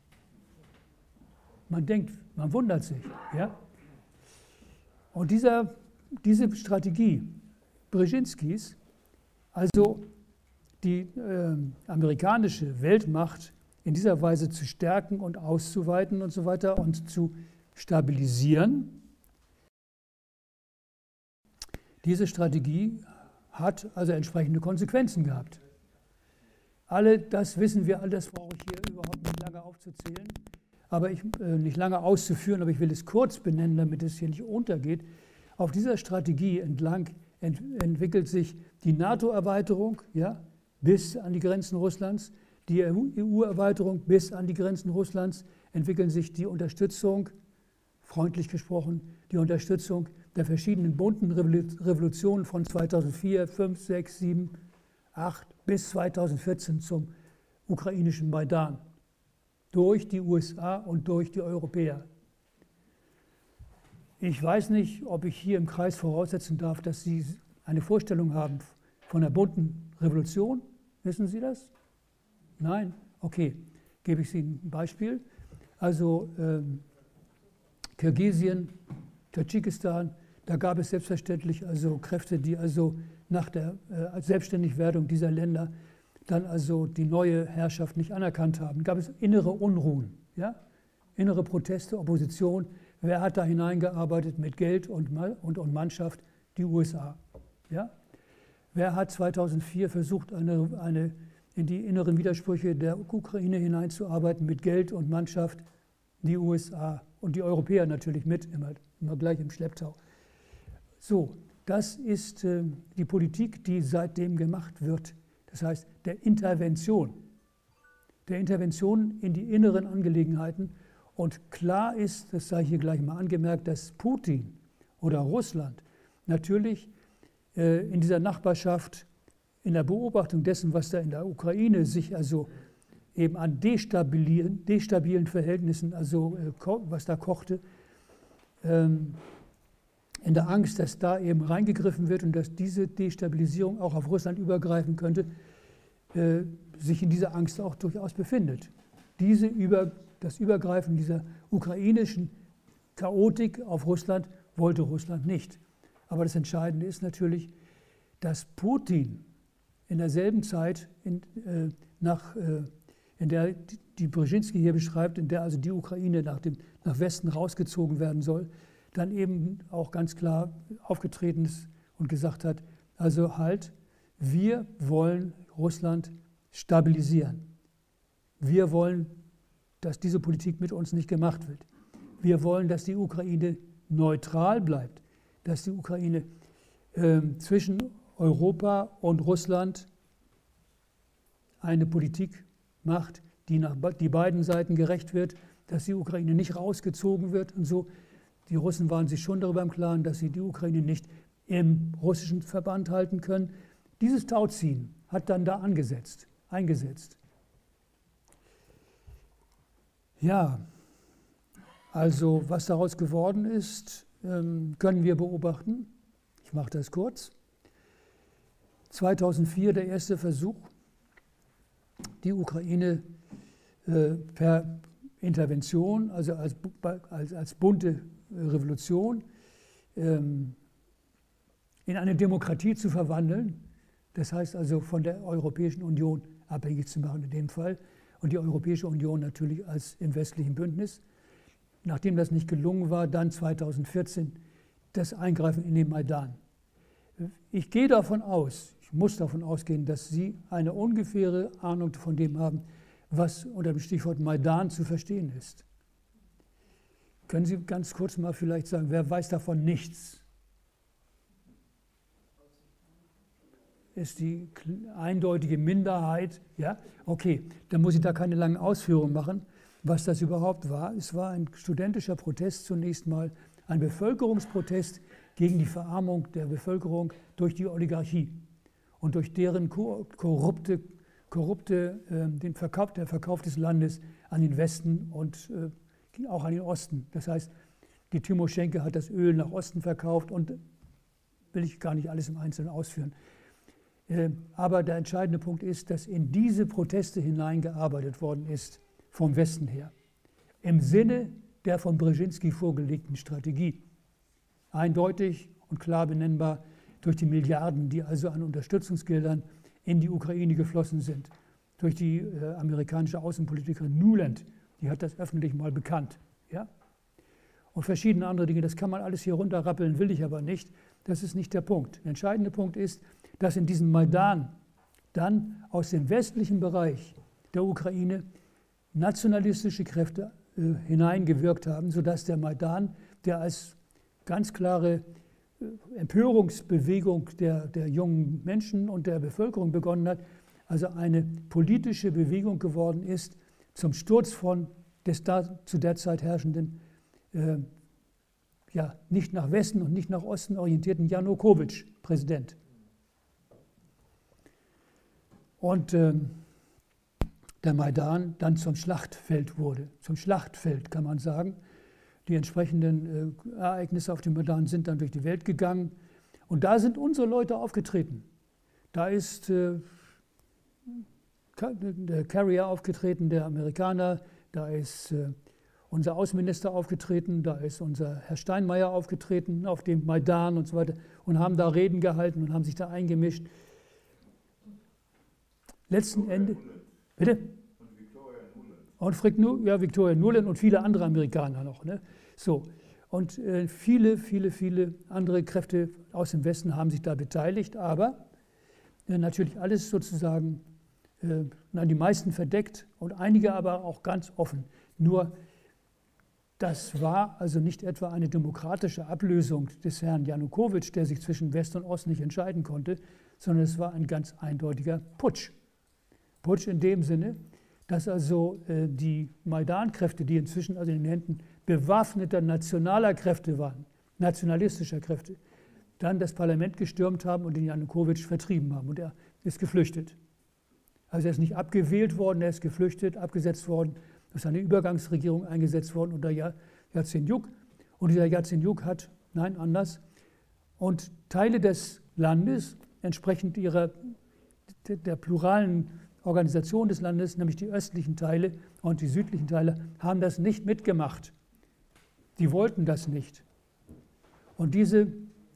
Speaker 1: Man denkt, man wundert sich. Ja? Und dieser, diese Strategie Brzezinskis, also die äh, amerikanische Weltmacht in dieser Weise zu stärken und auszuweiten und so weiter und zu stabilisieren. Diese Strategie hat also entsprechende Konsequenzen gehabt. Alle das wissen wir, all das brauche ich hier überhaupt nicht lange aufzuzählen, aber ich, äh, nicht lange auszuführen, aber ich will es kurz benennen, damit es hier nicht untergeht. Auf dieser Strategie entlang ent entwickelt sich die NATO-Erweiterung, ja, bis an die Grenzen Russlands, die E U-Erweiterung bis an die Grenzen Russlands, entwickeln sich die Unterstützung, freundlich gesprochen, die Unterstützung der verschiedenen bunten Revolutionen von zweitausendvier, fünf, sechs, sieben, acht bis zweitausendvierzehn zum ukrainischen Maidan durch die U S A und durch die Europäer. Ich weiß nicht, ob ich hier im Kreis voraussetzen darf, dass Sie eine Vorstellung haben von der bunten Revolution. Wissen Sie das? Nein? Okay, gebe ich Ihnen ein Beispiel. Also ähm, Kirgisien, Tadschikistan, da gab es selbstverständlich also Kräfte, die also nach der äh, Selbstständigwerdung dieser Länder dann also die neue Herrschaft nicht anerkannt haben. Da gab es innere Unruhen, ja? Innere Proteste, Opposition. Wer hat da hineingearbeitet mit Geld und, und, und Mannschaft? Die U S A. Ja? Wer hat zweitausendvier versucht, eine, eine, in die inneren Widersprüche der Ukraine hineinzuarbeiten mit Geld und Mannschaft? Die U S A und die Europäer natürlich mit, immer, immer gleich im Schlepptau. So, das ist äh, die Politik, die seitdem gemacht wird. Das heißt, der Intervention. Der Intervention in die inneren Angelegenheiten. Und klar ist, das sei hier gleich mal angemerkt, dass Putin oder Russland natürlich äh, in dieser Nachbarschaft, in der Beobachtung dessen, was da in der Ukraine sich also eben an destabilen, destabilen Verhältnissen, also äh, was da kochte, ähm, in der Angst, dass da eben reingegriffen wird und dass diese Destabilisierung auch auf Russland übergreifen könnte, äh, sich in dieser Angst auch durchaus befindet. diese Über, das Übergreifen dieser ukrainischen Chaotik auf Russland wollte Russland nicht. Aber das Entscheidende ist natürlich, dass Putin in derselben Zeit, in, äh, nach, äh, in der die Brzezinski hier beschreibt, in der also die Ukraine nach, dem, nach Westen rausgezogen werden soll, dann eben auch ganz klar aufgetreten ist und gesagt hat, also halt, wir wollen Russland stabilisieren. Wir wollen, dass diese Politik mit uns nicht gemacht wird. Wir wollen, dass die Ukraine neutral bleibt, dass die Ukraine äh, zwischen Europa und Russland eine Politik macht, die nach die beiden Seiten gerecht wird, dass die Ukraine nicht rausgezogen wird und so. Die Russen waren sich schon darüber im Klaren, dass sie die Ukraine nicht im russischen Verband halten können. Dieses Tauziehen hat dann da angesetzt, eingesetzt. Ja, also was daraus geworden ist, können wir beobachten. Ich mache das kurz. zweitausendvier der erste Versuch, die Ukraine äh, per Intervention, also als, als, als bunte Revolution, ähm, in eine Demokratie zu verwandeln. Das heißt also von der Europäischen Union abhängig zu machen in dem Fall. Und die Europäische Union natürlich als im westlichen Bündnis. Nachdem das nicht gelungen war, dann zweitausendvierzehn das Eingreifen in den Maidan. Ich gehe davon aus, ich muss davon ausgehen, dass Sie eine ungefähre Ahnung von dem haben, was unter dem Stichwort Maidan zu verstehen ist. Können Sie ganz kurz mal vielleicht sagen, wer weiß davon nichts? Ist die eindeutige Minderheit, ja? Okay, dann muss ich da keine langen Ausführungen machen, was das überhaupt war. Es war ein studentischer Protest zunächst mal, ein Bevölkerungsprotest gegen die Verarmung der Bevölkerung durch die Oligarchie und durch deren korrupte, korrupte äh, den Verkauf, der Verkauf des Landes an den Westen und äh, auch an den Osten. Das heißt, die Tymoschenko hat das Öl nach Osten verkauft und will ich gar nicht alles im Einzelnen ausführen. Äh, aber der entscheidende Punkt ist, dass in diese Proteste hineingearbeitet worden ist, vom Westen her, im Sinne der von Brzezinski vorgelegten Strategie. Eindeutig und klar benennbar durch die Milliarden, die also an Unterstützungsgeldern in die Ukraine geflossen sind. Durch die äh, amerikanische Außenpolitikerin Nuland, die hat das öffentlich mal bekannt. Ja? Und verschiedene andere Dinge, das kann man alles hier runterrappeln, will ich aber nicht. Das ist nicht der Punkt. Der entscheidende Punkt ist, dass in diesem Maidan dann aus dem westlichen Bereich der Ukraine nationalistische Kräfte äh, hineingewirkt haben, sodass der Maidan, der als ganz klare äh, Empörungsbewegung der, der jungen Menschen und der Bevölkerung begonnen hat, also eine politische Bewegung geworden ist zum Sturz von des da, zu der Zeit herrschenden, äh, ja, nicht nach Westen und nicht nach Osten orientierten Janukowitsch, Präsident. Und äh, der Maidan dann zum Schlachtfeld wurde. Zum Schlachtfeld kann man sagen. Die entsprechenden äh, Ereignisse auf dem Maidan sind dann durch die Welt gegangen. Und da sind unsere Leute aufgetreten. Da ist äh, der Carrier aufgetreten, der Amerikaner. Da ist äh, unser Außenminister aufgetreten. Da ist unser Herr Steinmeier aufgetreten auf dem Maidan und so weiter. Und haben da Reden gehalten und haben sich da eingemischt. Letzten Endes. Bitte? Und Victoria Nuland. Und ja, Victoria Nuland und viele andere Amerikaner noch. Ne? So. Und äh, viele, viele, viele andere Kräfte aus dem Westen haben sich da beteiligt, aber äh, natürlich alles sozusagen, äh, nein, die meisten verdeckt und einige aber auch ganz offen. Nur das war also nicht etwa eine demokratische Ablösung des Herrn Janukowitsch, der sich zwischen West und Ost nicht entscheiden konnte, sondern es war ein ganz eindeutiger Putsch. Putsch in dem Sinne, dass also äh, die Maidan-Kräfte, die inzwischen also in den Händen bewaffneter nationaler Kräfte waren, nationalistischer Kräfte, dann das Parlament gestürmt haben und den Janukowitsch vertrieben haben. Und er ist geflüchtet. Also er ist nicht abgewählt worden, er ist geflüchtet, abgesetzt worden, ist eine Übergangsregierung eingesetzt worden unter Yatsenyuk. Und dieser Yatsenyuk hat, nein, anders, und Teile des Landes entsprechend ihrer, der pluralen Organisation des Landes, nämlich die östlichen Teile und die südlichen Teile, haben das nicht mitgemacht. Die wollten das nicht. Und diese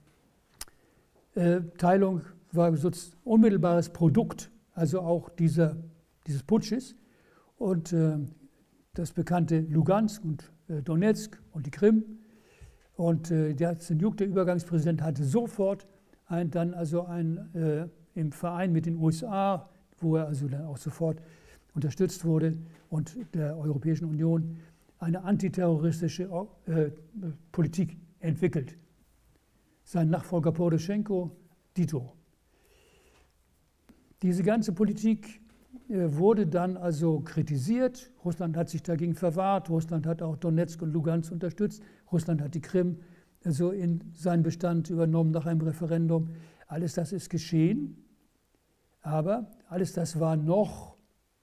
Speaker 1: äh, Teilung war so ein unmittelbares Produkt, also auch dieser, dieses Putsches. Und äh, das bekannte Lugansk und äh, Donetsk und die Krim. Und äh, der Yatsenyuk, der Übergangspräsident, hatte sofort ein, dann also ein, äh, im Verein mit den U S A, wo er also dann auch sofort unterstützt wurde, und der Europäischen Union eine antiterroristische äh, Politik entwickelt. Sein Nachfolger Poroschenko, dito. Diese ganze Politik äh, wurde dann also kritisiert. Russland hat sich dagegen verwahrt. Russland hat auch Donetsk und Lugansk unterstützt. Russland hat die Krim also in seinen Bestand übernommen nach einem Referendum. Alles das ist geschehen, aber alles das war noch,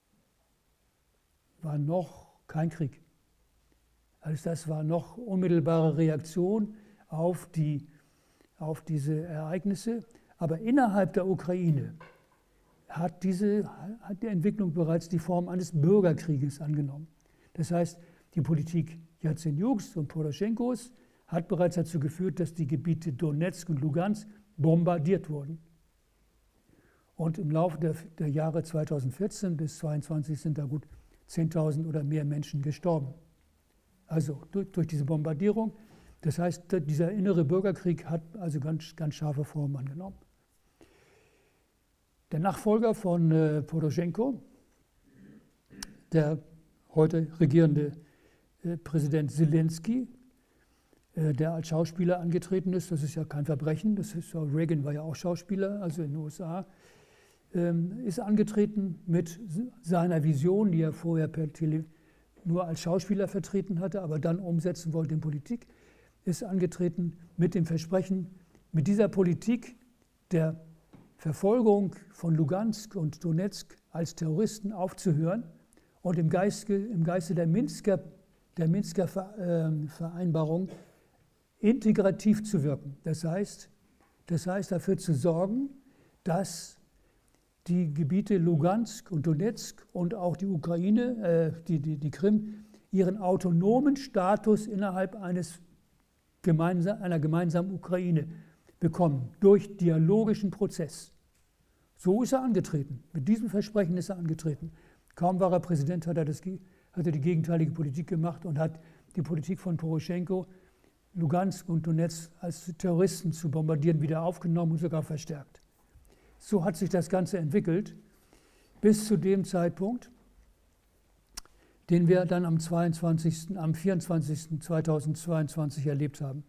Speaker 1: war noch kein Krieg. Alles das war noch unmittelbare Reaktion auf, die, auf diese Ereignisse. Aber innerhalb der Ukraine hat, diese, hat die Entwicklung bereits die Form eines Bürgerkrieges angenommen. Das heißt, die Politik Jatsenyuks und Poroschenkos hat bereits dazu geführt, dass die Gebiete Donetsk und Lugansk bombardiert wurden. Und im Laufe der, der Jahre zweitausendvierzehn bis zweitausendzweiundzwanzig sind da gut zehntausend oder mehr Menschen gestorben. Also durch, durch diese Bombardierung. Das heißt, dieser innere Bürgerkrieg hat also ganz, ganz scharfe Formen angenommen. Der Nachfolger von äh, Poroschenko, der heute regierende äh, Präsident Zelensky, äh, der als Schauspieler angetreten ist, das ist ja kein Verbrechen, das ist, Reagan war ja auch Schauspieler, also in den U S A, ähm, ist angetreten mit seiner Vision, die er vorher per Tele nur als Schauspieler vertreten hatte, aber dann umsetzen wollte in Politik, ist angetreten mit dem Versprechen, mit dieser Politik der Verfolgung von Lugansk und Donetsk als Terroristen aufzuhören und im Geiste, im Geiste der Minsker, der Minsker Vereinbarung integrativ zu wirken. Das heißt, das heißt, dafür zu sorgen, dass die Gebiete Lugansk und Donetsk und auch die Ukraine, äh, die, die, die Krim, ihren autonomen Status innerhalb eines gemeinsam, einer gemeinsamen Ukraine bekommen, durch dialogischen Prozess. So ist er angetreten. Mit diesem Versprechen ist er angetreten. Kaum war er Präsident, hat er, das, hat er die gegenteilige Politik gemacht und hat die Politik von Poroschenko, Lugansk und Donetsk als Terroristen zu bombardieren, wieder aufgenommen und sogar verstärkt. So hat sich das Ganze entwickelt, bis zu dem Zeitpunkt, den wir dann am zweiundzwanzigsten, am vierundzwanzigsten zweitausendzweiundzwanzig erlebt haben.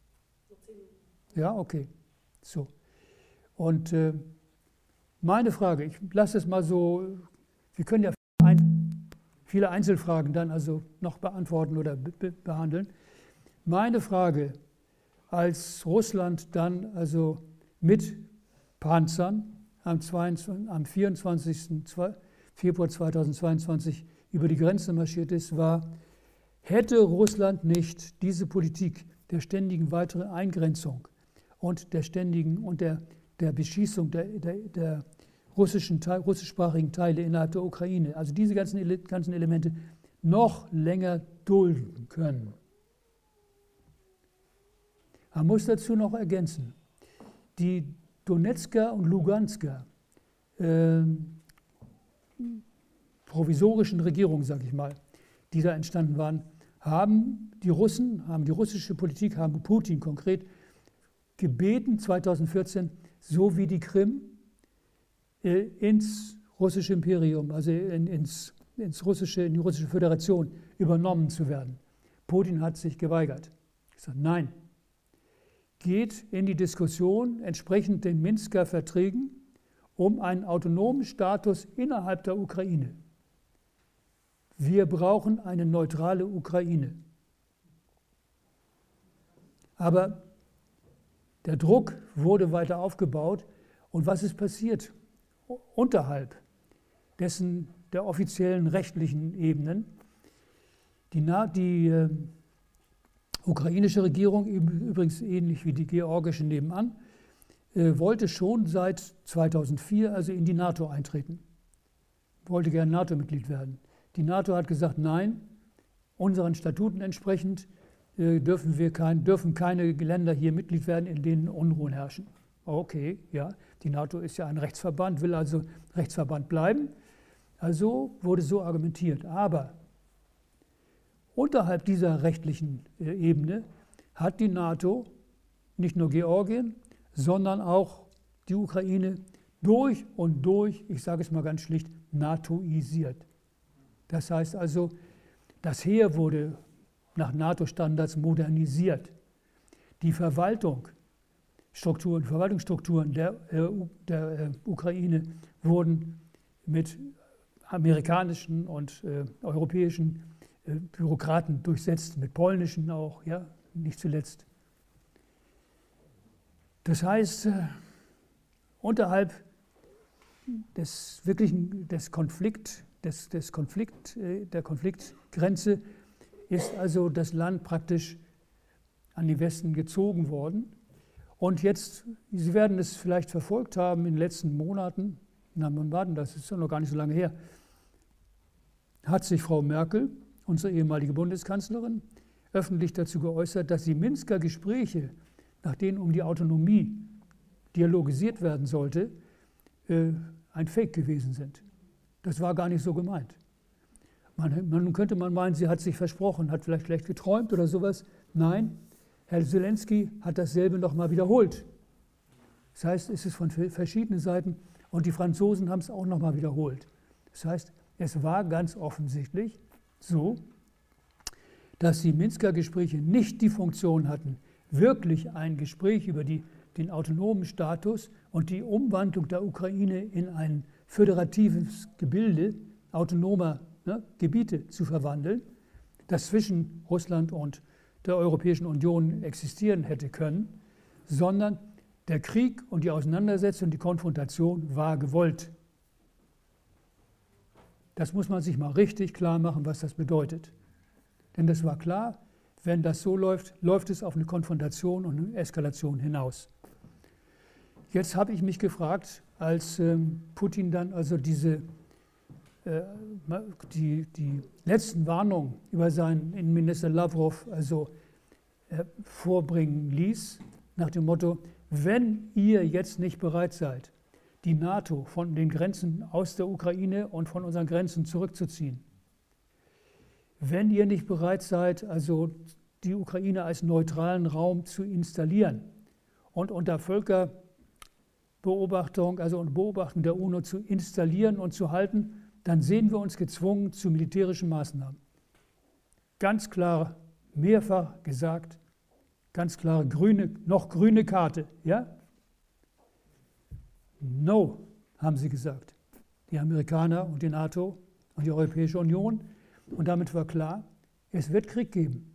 Speaker 1: Ja, okay. So. Und äh, meine Frage, ich lasse es mal so, wir können ja ein, viele Einzelfragen dann also noch beantworten oder be behandeln. Meine Frage, als Russland dann also mit Panzern am, zweiundzwanzigsten, am vierundzwanzigsten Februar zweitausendzweiundzwanzig über die Grenze marschiert ist, war, hätte Russland nicht diese Politik der ständigen weiteren Eingrenzung und der ständigen und der, der Beschießung der, der, der russischen, russischsprachigen Teile innerhalb der Ukraine, also diese ganzen, ganzen Elemente, noch länger dulden können. Man muss dazu noch ergänzen, die Donetsker und Lugansker äh, provisorischen Regierungen, sage ich mal, die da entstanden waren, haben die Russen, haben die russische Politik, haben Putin konkret gebeten, zweitausendvierzehn, so wie die Krim, äh, ins russische Imperium, also in, ins, ins russische, in die russische Föderation übernommen zu werden. Putin hat sich geweigert. Er hat gesagt, nein. Geht in die Diskussion entsprechend den Minsker Verträgen um einen autonomen Status innerhalb der Ukraine. Wir brauchen eine neutrale Ukraine. Aber der Druck wurde weiter aufgebaut. Und was ist passiert? Unterhalb dessen der offiziellen rechtlichen Ebenen. Die, die äh, ukrainische Regierung, übrigens ähnlich wie die georgische nebenan, äh, wollte schon seit zweitausendvier also in die NATO eintreten. wollte gerne NATO-Mitglied werden. Die NATO hat gesagt, nein, unseren Statuten entsprechend äh, dürfen, wir kein, dürfen keine Länder hier Mitglied werden, in denen Unruhen herrschen. Okay, ja, die NATO ist ja ein Rechtsverband, will also Rechtsverband bleiben. Also wurde so argumentiert. Aber unterhalb dieser rechtlichen äh, Ebene hat die NATO nicht nur Georgien, sondern auch die Ukraine durch und durch, ich sage es mal ganz schlicht, NATOisiert. Das heißt also, das Heer wurde nach NATO-Standards modernisiert. Die Verwaltung, Strukturen, Verwaltungsstrukturen der, äh, der äh, Ukraine wurden mit amerikanischen und äh, europäischen äh, Bürokraten durchsetzt, mit polnischen auch, ja, nicht zuletzt. Das heißt, äh, unterhalb des wirklichen des Konflikt, des, des Konflikt, äh, der Konfliktgrenze ist also das Land praktisch an den Westen gezogen worden. Und jetzt, Sie werden es vielleicht verfolgt haben in den letzten Monaten, na, wann war denn das? Das ist ja noch gar nicht so lange her, hat sich Frau Merkel, unsere ehemalige Bundeskanzlerin, öffentlich dazu geäußert, dass die Minsker Gespräche, nach denen um die Autonomie dialogisiert werden sollte, äh, ein Fake gewesen sind. Das war gar nicht so gemeint. Man, man könnte man meinen, sie hat sich versprochen, hat vielleicht schlecht geträumt oder sowas. Nein, Herr Zelensky hat dasselbe nochmal wiederholt. Das heißt, es ist von verschiedenen Seiten und die Franzosen haben es auch nochmal wiederholt. Das heißt, es war ganz offensichtlich so, dass die Minsker Gespräche nicht die Funktion hatten, wirklich ein Gespräch über die, den autonomen Status und die Umwandlung der Ukraine in ein föderatives Gebilde autonomer ne, Gebiete zu verwandeln, das zwischen Russland und der Europäischen Union existieren hätte können, sondern der Krieg und die Auseinandersetzung, die Konfrontation war gewollt. Das muss man sich mal richtig klar machen, was das bedeutet. Denn das war klar, wenn das so läuft, läuft es auf eine Konfrontation und eine Eskalation hinaus. Jetzt habe ich mich gefragt, als ähm, Putin dann also diese, äh, die, die letzten Warnungen über seinen Innenminister Lavrov also, äh, vorbringen ließ, nach dem Motto, wenn ihr jetzt nicht bereit seid, die NATO von den Grenzen aus der Ukraine und von unseren Grenzen zurückzuziehen, wenn ihr nicht bereit seid, also die Ukraine als neutralen Raum zu installieren und unter Völkerbeobachtung, also unter Beobachtung der UNO zu installieren und zu halten, dann sehen wir uns gezwungen zu militärischen Maßnahmen. Ganz klar, mehrfach gesagt, ganz klare grüne, noch grüne Karte, ja? No, haben sie gesagt, die Amerikaner und die NATO und die Europäische Union. Und damit war klar, es wird Krieg geben.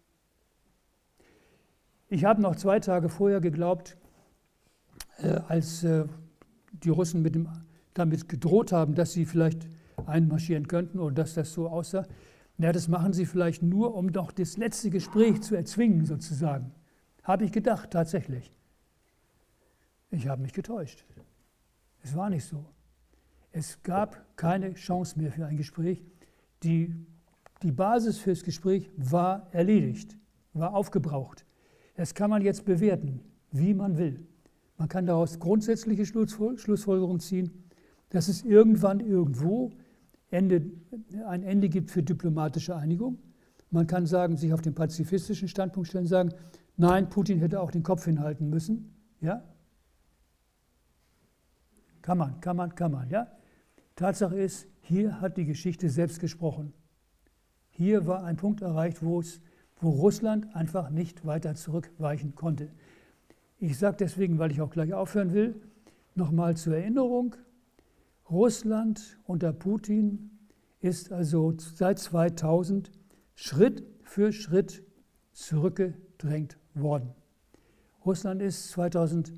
Speaker 1: Ich habe noch zwei Tage vorher geglaubt, äh, als äh, die Russen mit dem, damit gedroht haben, dass sie vielleicht einmarschieren könnten oder dass das so aussah. Na, das machen sie vielleicht nur, um doch das letzte Gespräch zu erzwingen, sozusagen. Habe ich gedacht, tatsächlich. Ich habe mich getäuscht. Es war nicht so. Es gab keine Chance mehr für ein Gespräch. Die, die Basis fürs Gespräch war erledigt, war aufgebraucht. Das kann man jetzt bewerten, wie man will. Man kann daraus grundsätzliche Schlussfolgerungen ziehen, dass es irgendwann irgendwo Ende, ein Ende gibt für diplomatische Einigung. Man kann sagen, sich auf den pazifistischen Standpunkt stellen, sagen, nein, Putin hätte auch den Kopf hinhalten müssen. Ja? Kann man, kann man, kann man. Ja? Tatsache ist, hier hat die Geschichte selbst gesprochen. Hier war ein Punkt erreicht, wo, es, wo Russland einfach nicht weiter zurückweichen konnte. Ich sage deswegen, weil ich auch gleich aufhören will, nochmal zur Erinnerung, Russland unter Putin ist also seit zweitausend Schritt für Schritt zurückgedrängt worden. Russland ist zweitausendeins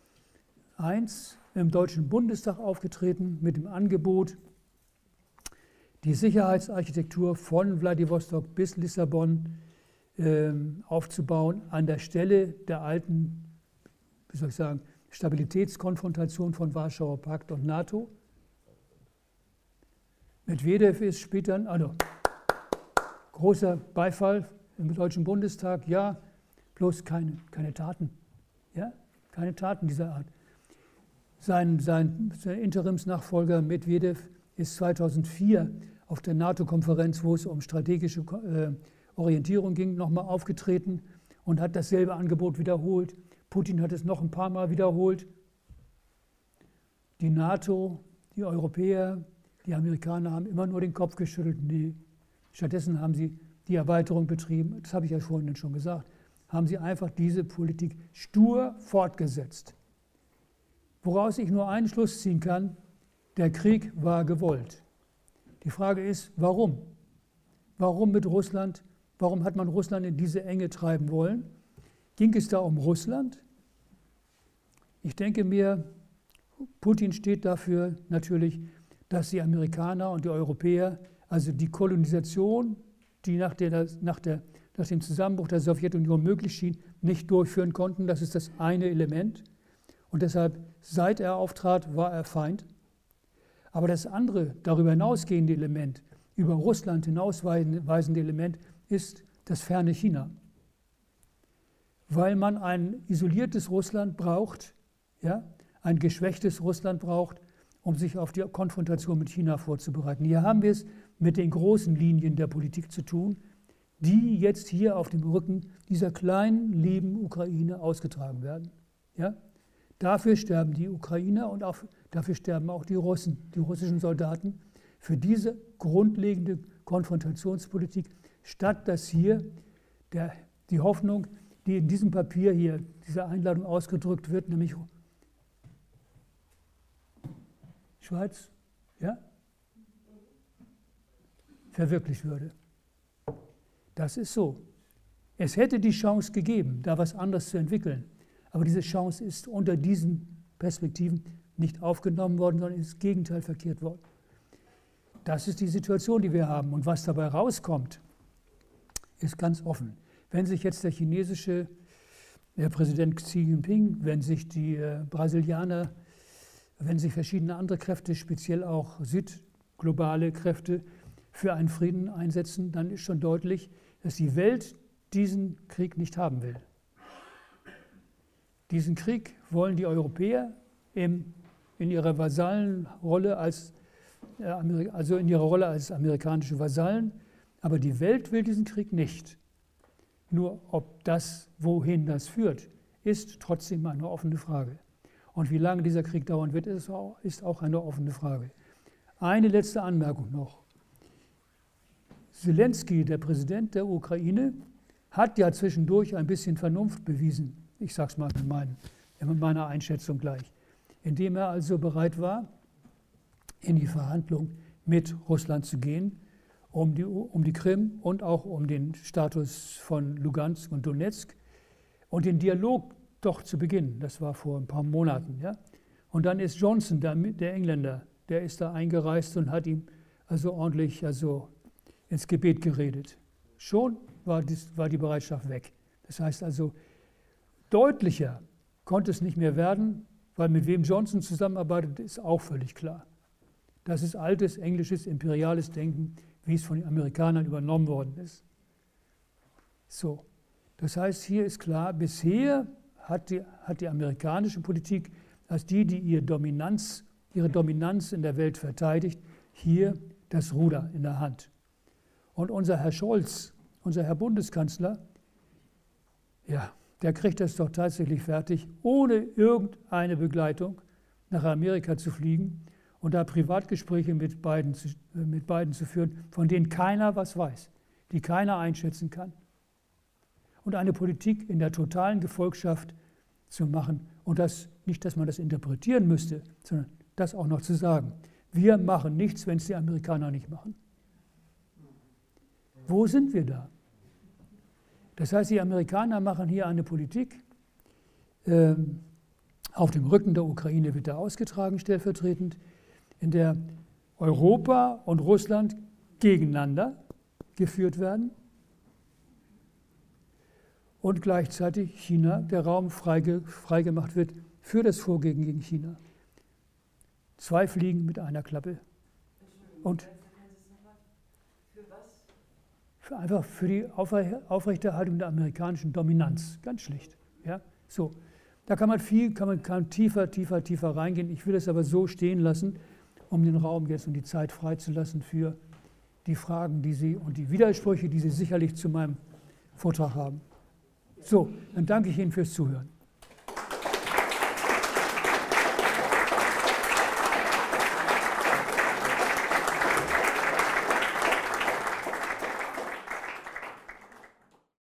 Speaker 1: im Deutschen Bundestag aufgetreten mit dem Angebot, die Sicherheitsarchitektur von Wladiwostok bis Lissabon äh, aufzubauen an der Stelle der alten, wie soll ich sagen, Stabilitätskonfrontation von Warschauer Pakt und NATO. Medvedev ist später, also großer Beifall im Deutschen Bundestag, ja, bloß keine, keine Taten. Ja, keine Taten dieser Art. Sein, sein, sein Interimsnachfolger Medvedev ist zweitausendvier auf der NATO-Konferenz, wo es um strategische äh, Orientierung ging, nochmal aufgetreten und hat dasselbe Angebot wiederholt. Putin hat es noch ein paar Mal wiederholt. Die NATO, die Europäer, die Amerikaner haben immer nur den Kopf geschüttelt. Nee. Stattdessen haben sie die Erweiterung betrieben, das habe ich ja vorhin schon gesagt, haben sie einfach diese Politik stur fortgesetzt. Woraus ich nur einen Schluss ziehen kann, der Krieg war gewollt. Die Frage ist, warum? Warum mit Russland? Warum hat man Russland in diese Enge treiben wollen? Ging es da um Russland? Ich denke mir, Putin steht dafür natürlich, dass die Amerikaner und die Europäer, also die Kolonisation, die nach, der, nach, der, nach dem Zusammenbruch der Sowjetunion möglich schien, nicht durchführen konnten. Das ist das eine Element. Und deshalb, seit er auftrat, war er Feind. Aber das andere, darüber hinausgehende Element, über Russland hinausweisende Element, ist das ferne China. Weil man ein isoliertes Russland braucht, ja, ein geschwächtes Russland braucht, um sich auf die Konfrontation mit China vorzubereiten. Hier haben wir es mit den großen Linien der Politik zu tun, die jetzt hier auf dem Rücken dieser kleinen, lieben Ukraine ausgetragen werden. Ja? Dafür sterben die Ukrainer und auch, dafür sterben auch die Russen, die russischen Soldaten, für diese grundlegende Konfrontationspolitik, statt dass hier der, die Hoffnung, die in diesem Papier hier, dieser Einladung ausgedrückt wird, nämlich Schweiz, ja, verwirklicht würde. Das ist so. Es hätte die Chance gegeben, da was anderes zu entwickeln. Aber diese Chance ist unter diesen Perspektiven nicht aufgenommen worden, sondern ins Gegenteil verkehrt worden. Das ist die Situation, die wir haben. Und was dabei rauskommt, ist ganz offen. Wenn sich jetzt der chinesische der Präsident Xi Jinping, wenn sich die äh, Brasilianer, wenn sich verschiedene andere Kräfte, speziell auch südglobale Kräfte, für einen Frieden einsetzen, dann ist schon deutlich, dass die Welt diesen Krieg nicht haben will. Diesen Krieg wollen die Europäer im, in ihrer Vasallenrolle als, äh, also in ihrer Rolle als amerikanische Vasallen, aber die Welt will diesen Krieg nicht. Nur ob das, wohin das führt, ist trotzdem eine offene Frage. Und wie lange dieser Krieg dauern wird, ist auch, ist auch eine offene Frage. Eine letzte Anmerkung noch. Zelensky, der Präsident der Ukraine, hat ja zwischendurch ein bisschen Vernunft bewiesen. Ich sage es mal mit, meinen, mit meiner Einschätzung gleich. Indem er also bereit war, in die Verhandlung mit Russland zu gehen, um die, um die Krim und auch um den Status von Lugansk und Donetsk und den Dialog doch zu beginnen. Das war vor ein paar Monaten. Ja? Und dann ist Johnson, der, der Engländer, der ist da eingereist und hat ihm also ordentlich also ins Gebet geredet. Schon war, dies, war die Bereitschaft weg. Das heißt also, deutlicher konnte es nicht mehr werden, weil mit wem Johnson zusammenarbeitet, ist auch völlig klar. Das ist altes englisches imperiales Denken, wie es von den Amerikanern übernommen worden ist. So, das heißt, hier ist klar, bisher hat die, hat die amerikanische Politik als die, die ihre Dominanz, ihre Dominanz in der Welt verteidigt, hier das Ruder in der Hand. Und unser Herr Scholz, unser Herr Bundeskanzler, ja, der kriegt das doch tatsächlich fertig, ohne irgendeine Begleitung nach Amerika zu fliegen und da Privatgespräche mit beiden, zu, mit beiden zu führen, von denen keiner was weiß, die keiner einschätzen kann. Und eine Politik in der totalen Gefolgschaft zu machen und das nicht, dass man das interpretieren müsste, sondern das auch noch zu sagen. Wir machen nichts, wenn es die Amerikaner nicht machen. Wo sind wir da? Das heißt, die Amerikaner machen hier eine Politik, ähm, auf dem Rücken der Ukraine wird er ausgetragen, stellvertretend, in der Europa und Russland gegeneinander geführt werden und gleichzeitig China, der Raum freige, freigemacht wird für das Vorgehen gegen China. Zwei Fliegen mit einer Klappe. Und für einfach für die Aufrechterhaltung der amerikanischen Dominanz, ganz schlicht. Ja? So, da kann man viel, kann man kann tiefer, tiefer, tiefer reingehen. Ich will es aber so stehen lassen, um den Raum jetzt und die Zeit freizulassen für die Fragen, die Sie und die Widersprüche, die Sie sicherlich zu meinem Vortrag haben. So, dann danke ich Ihnen fürs Zuhören.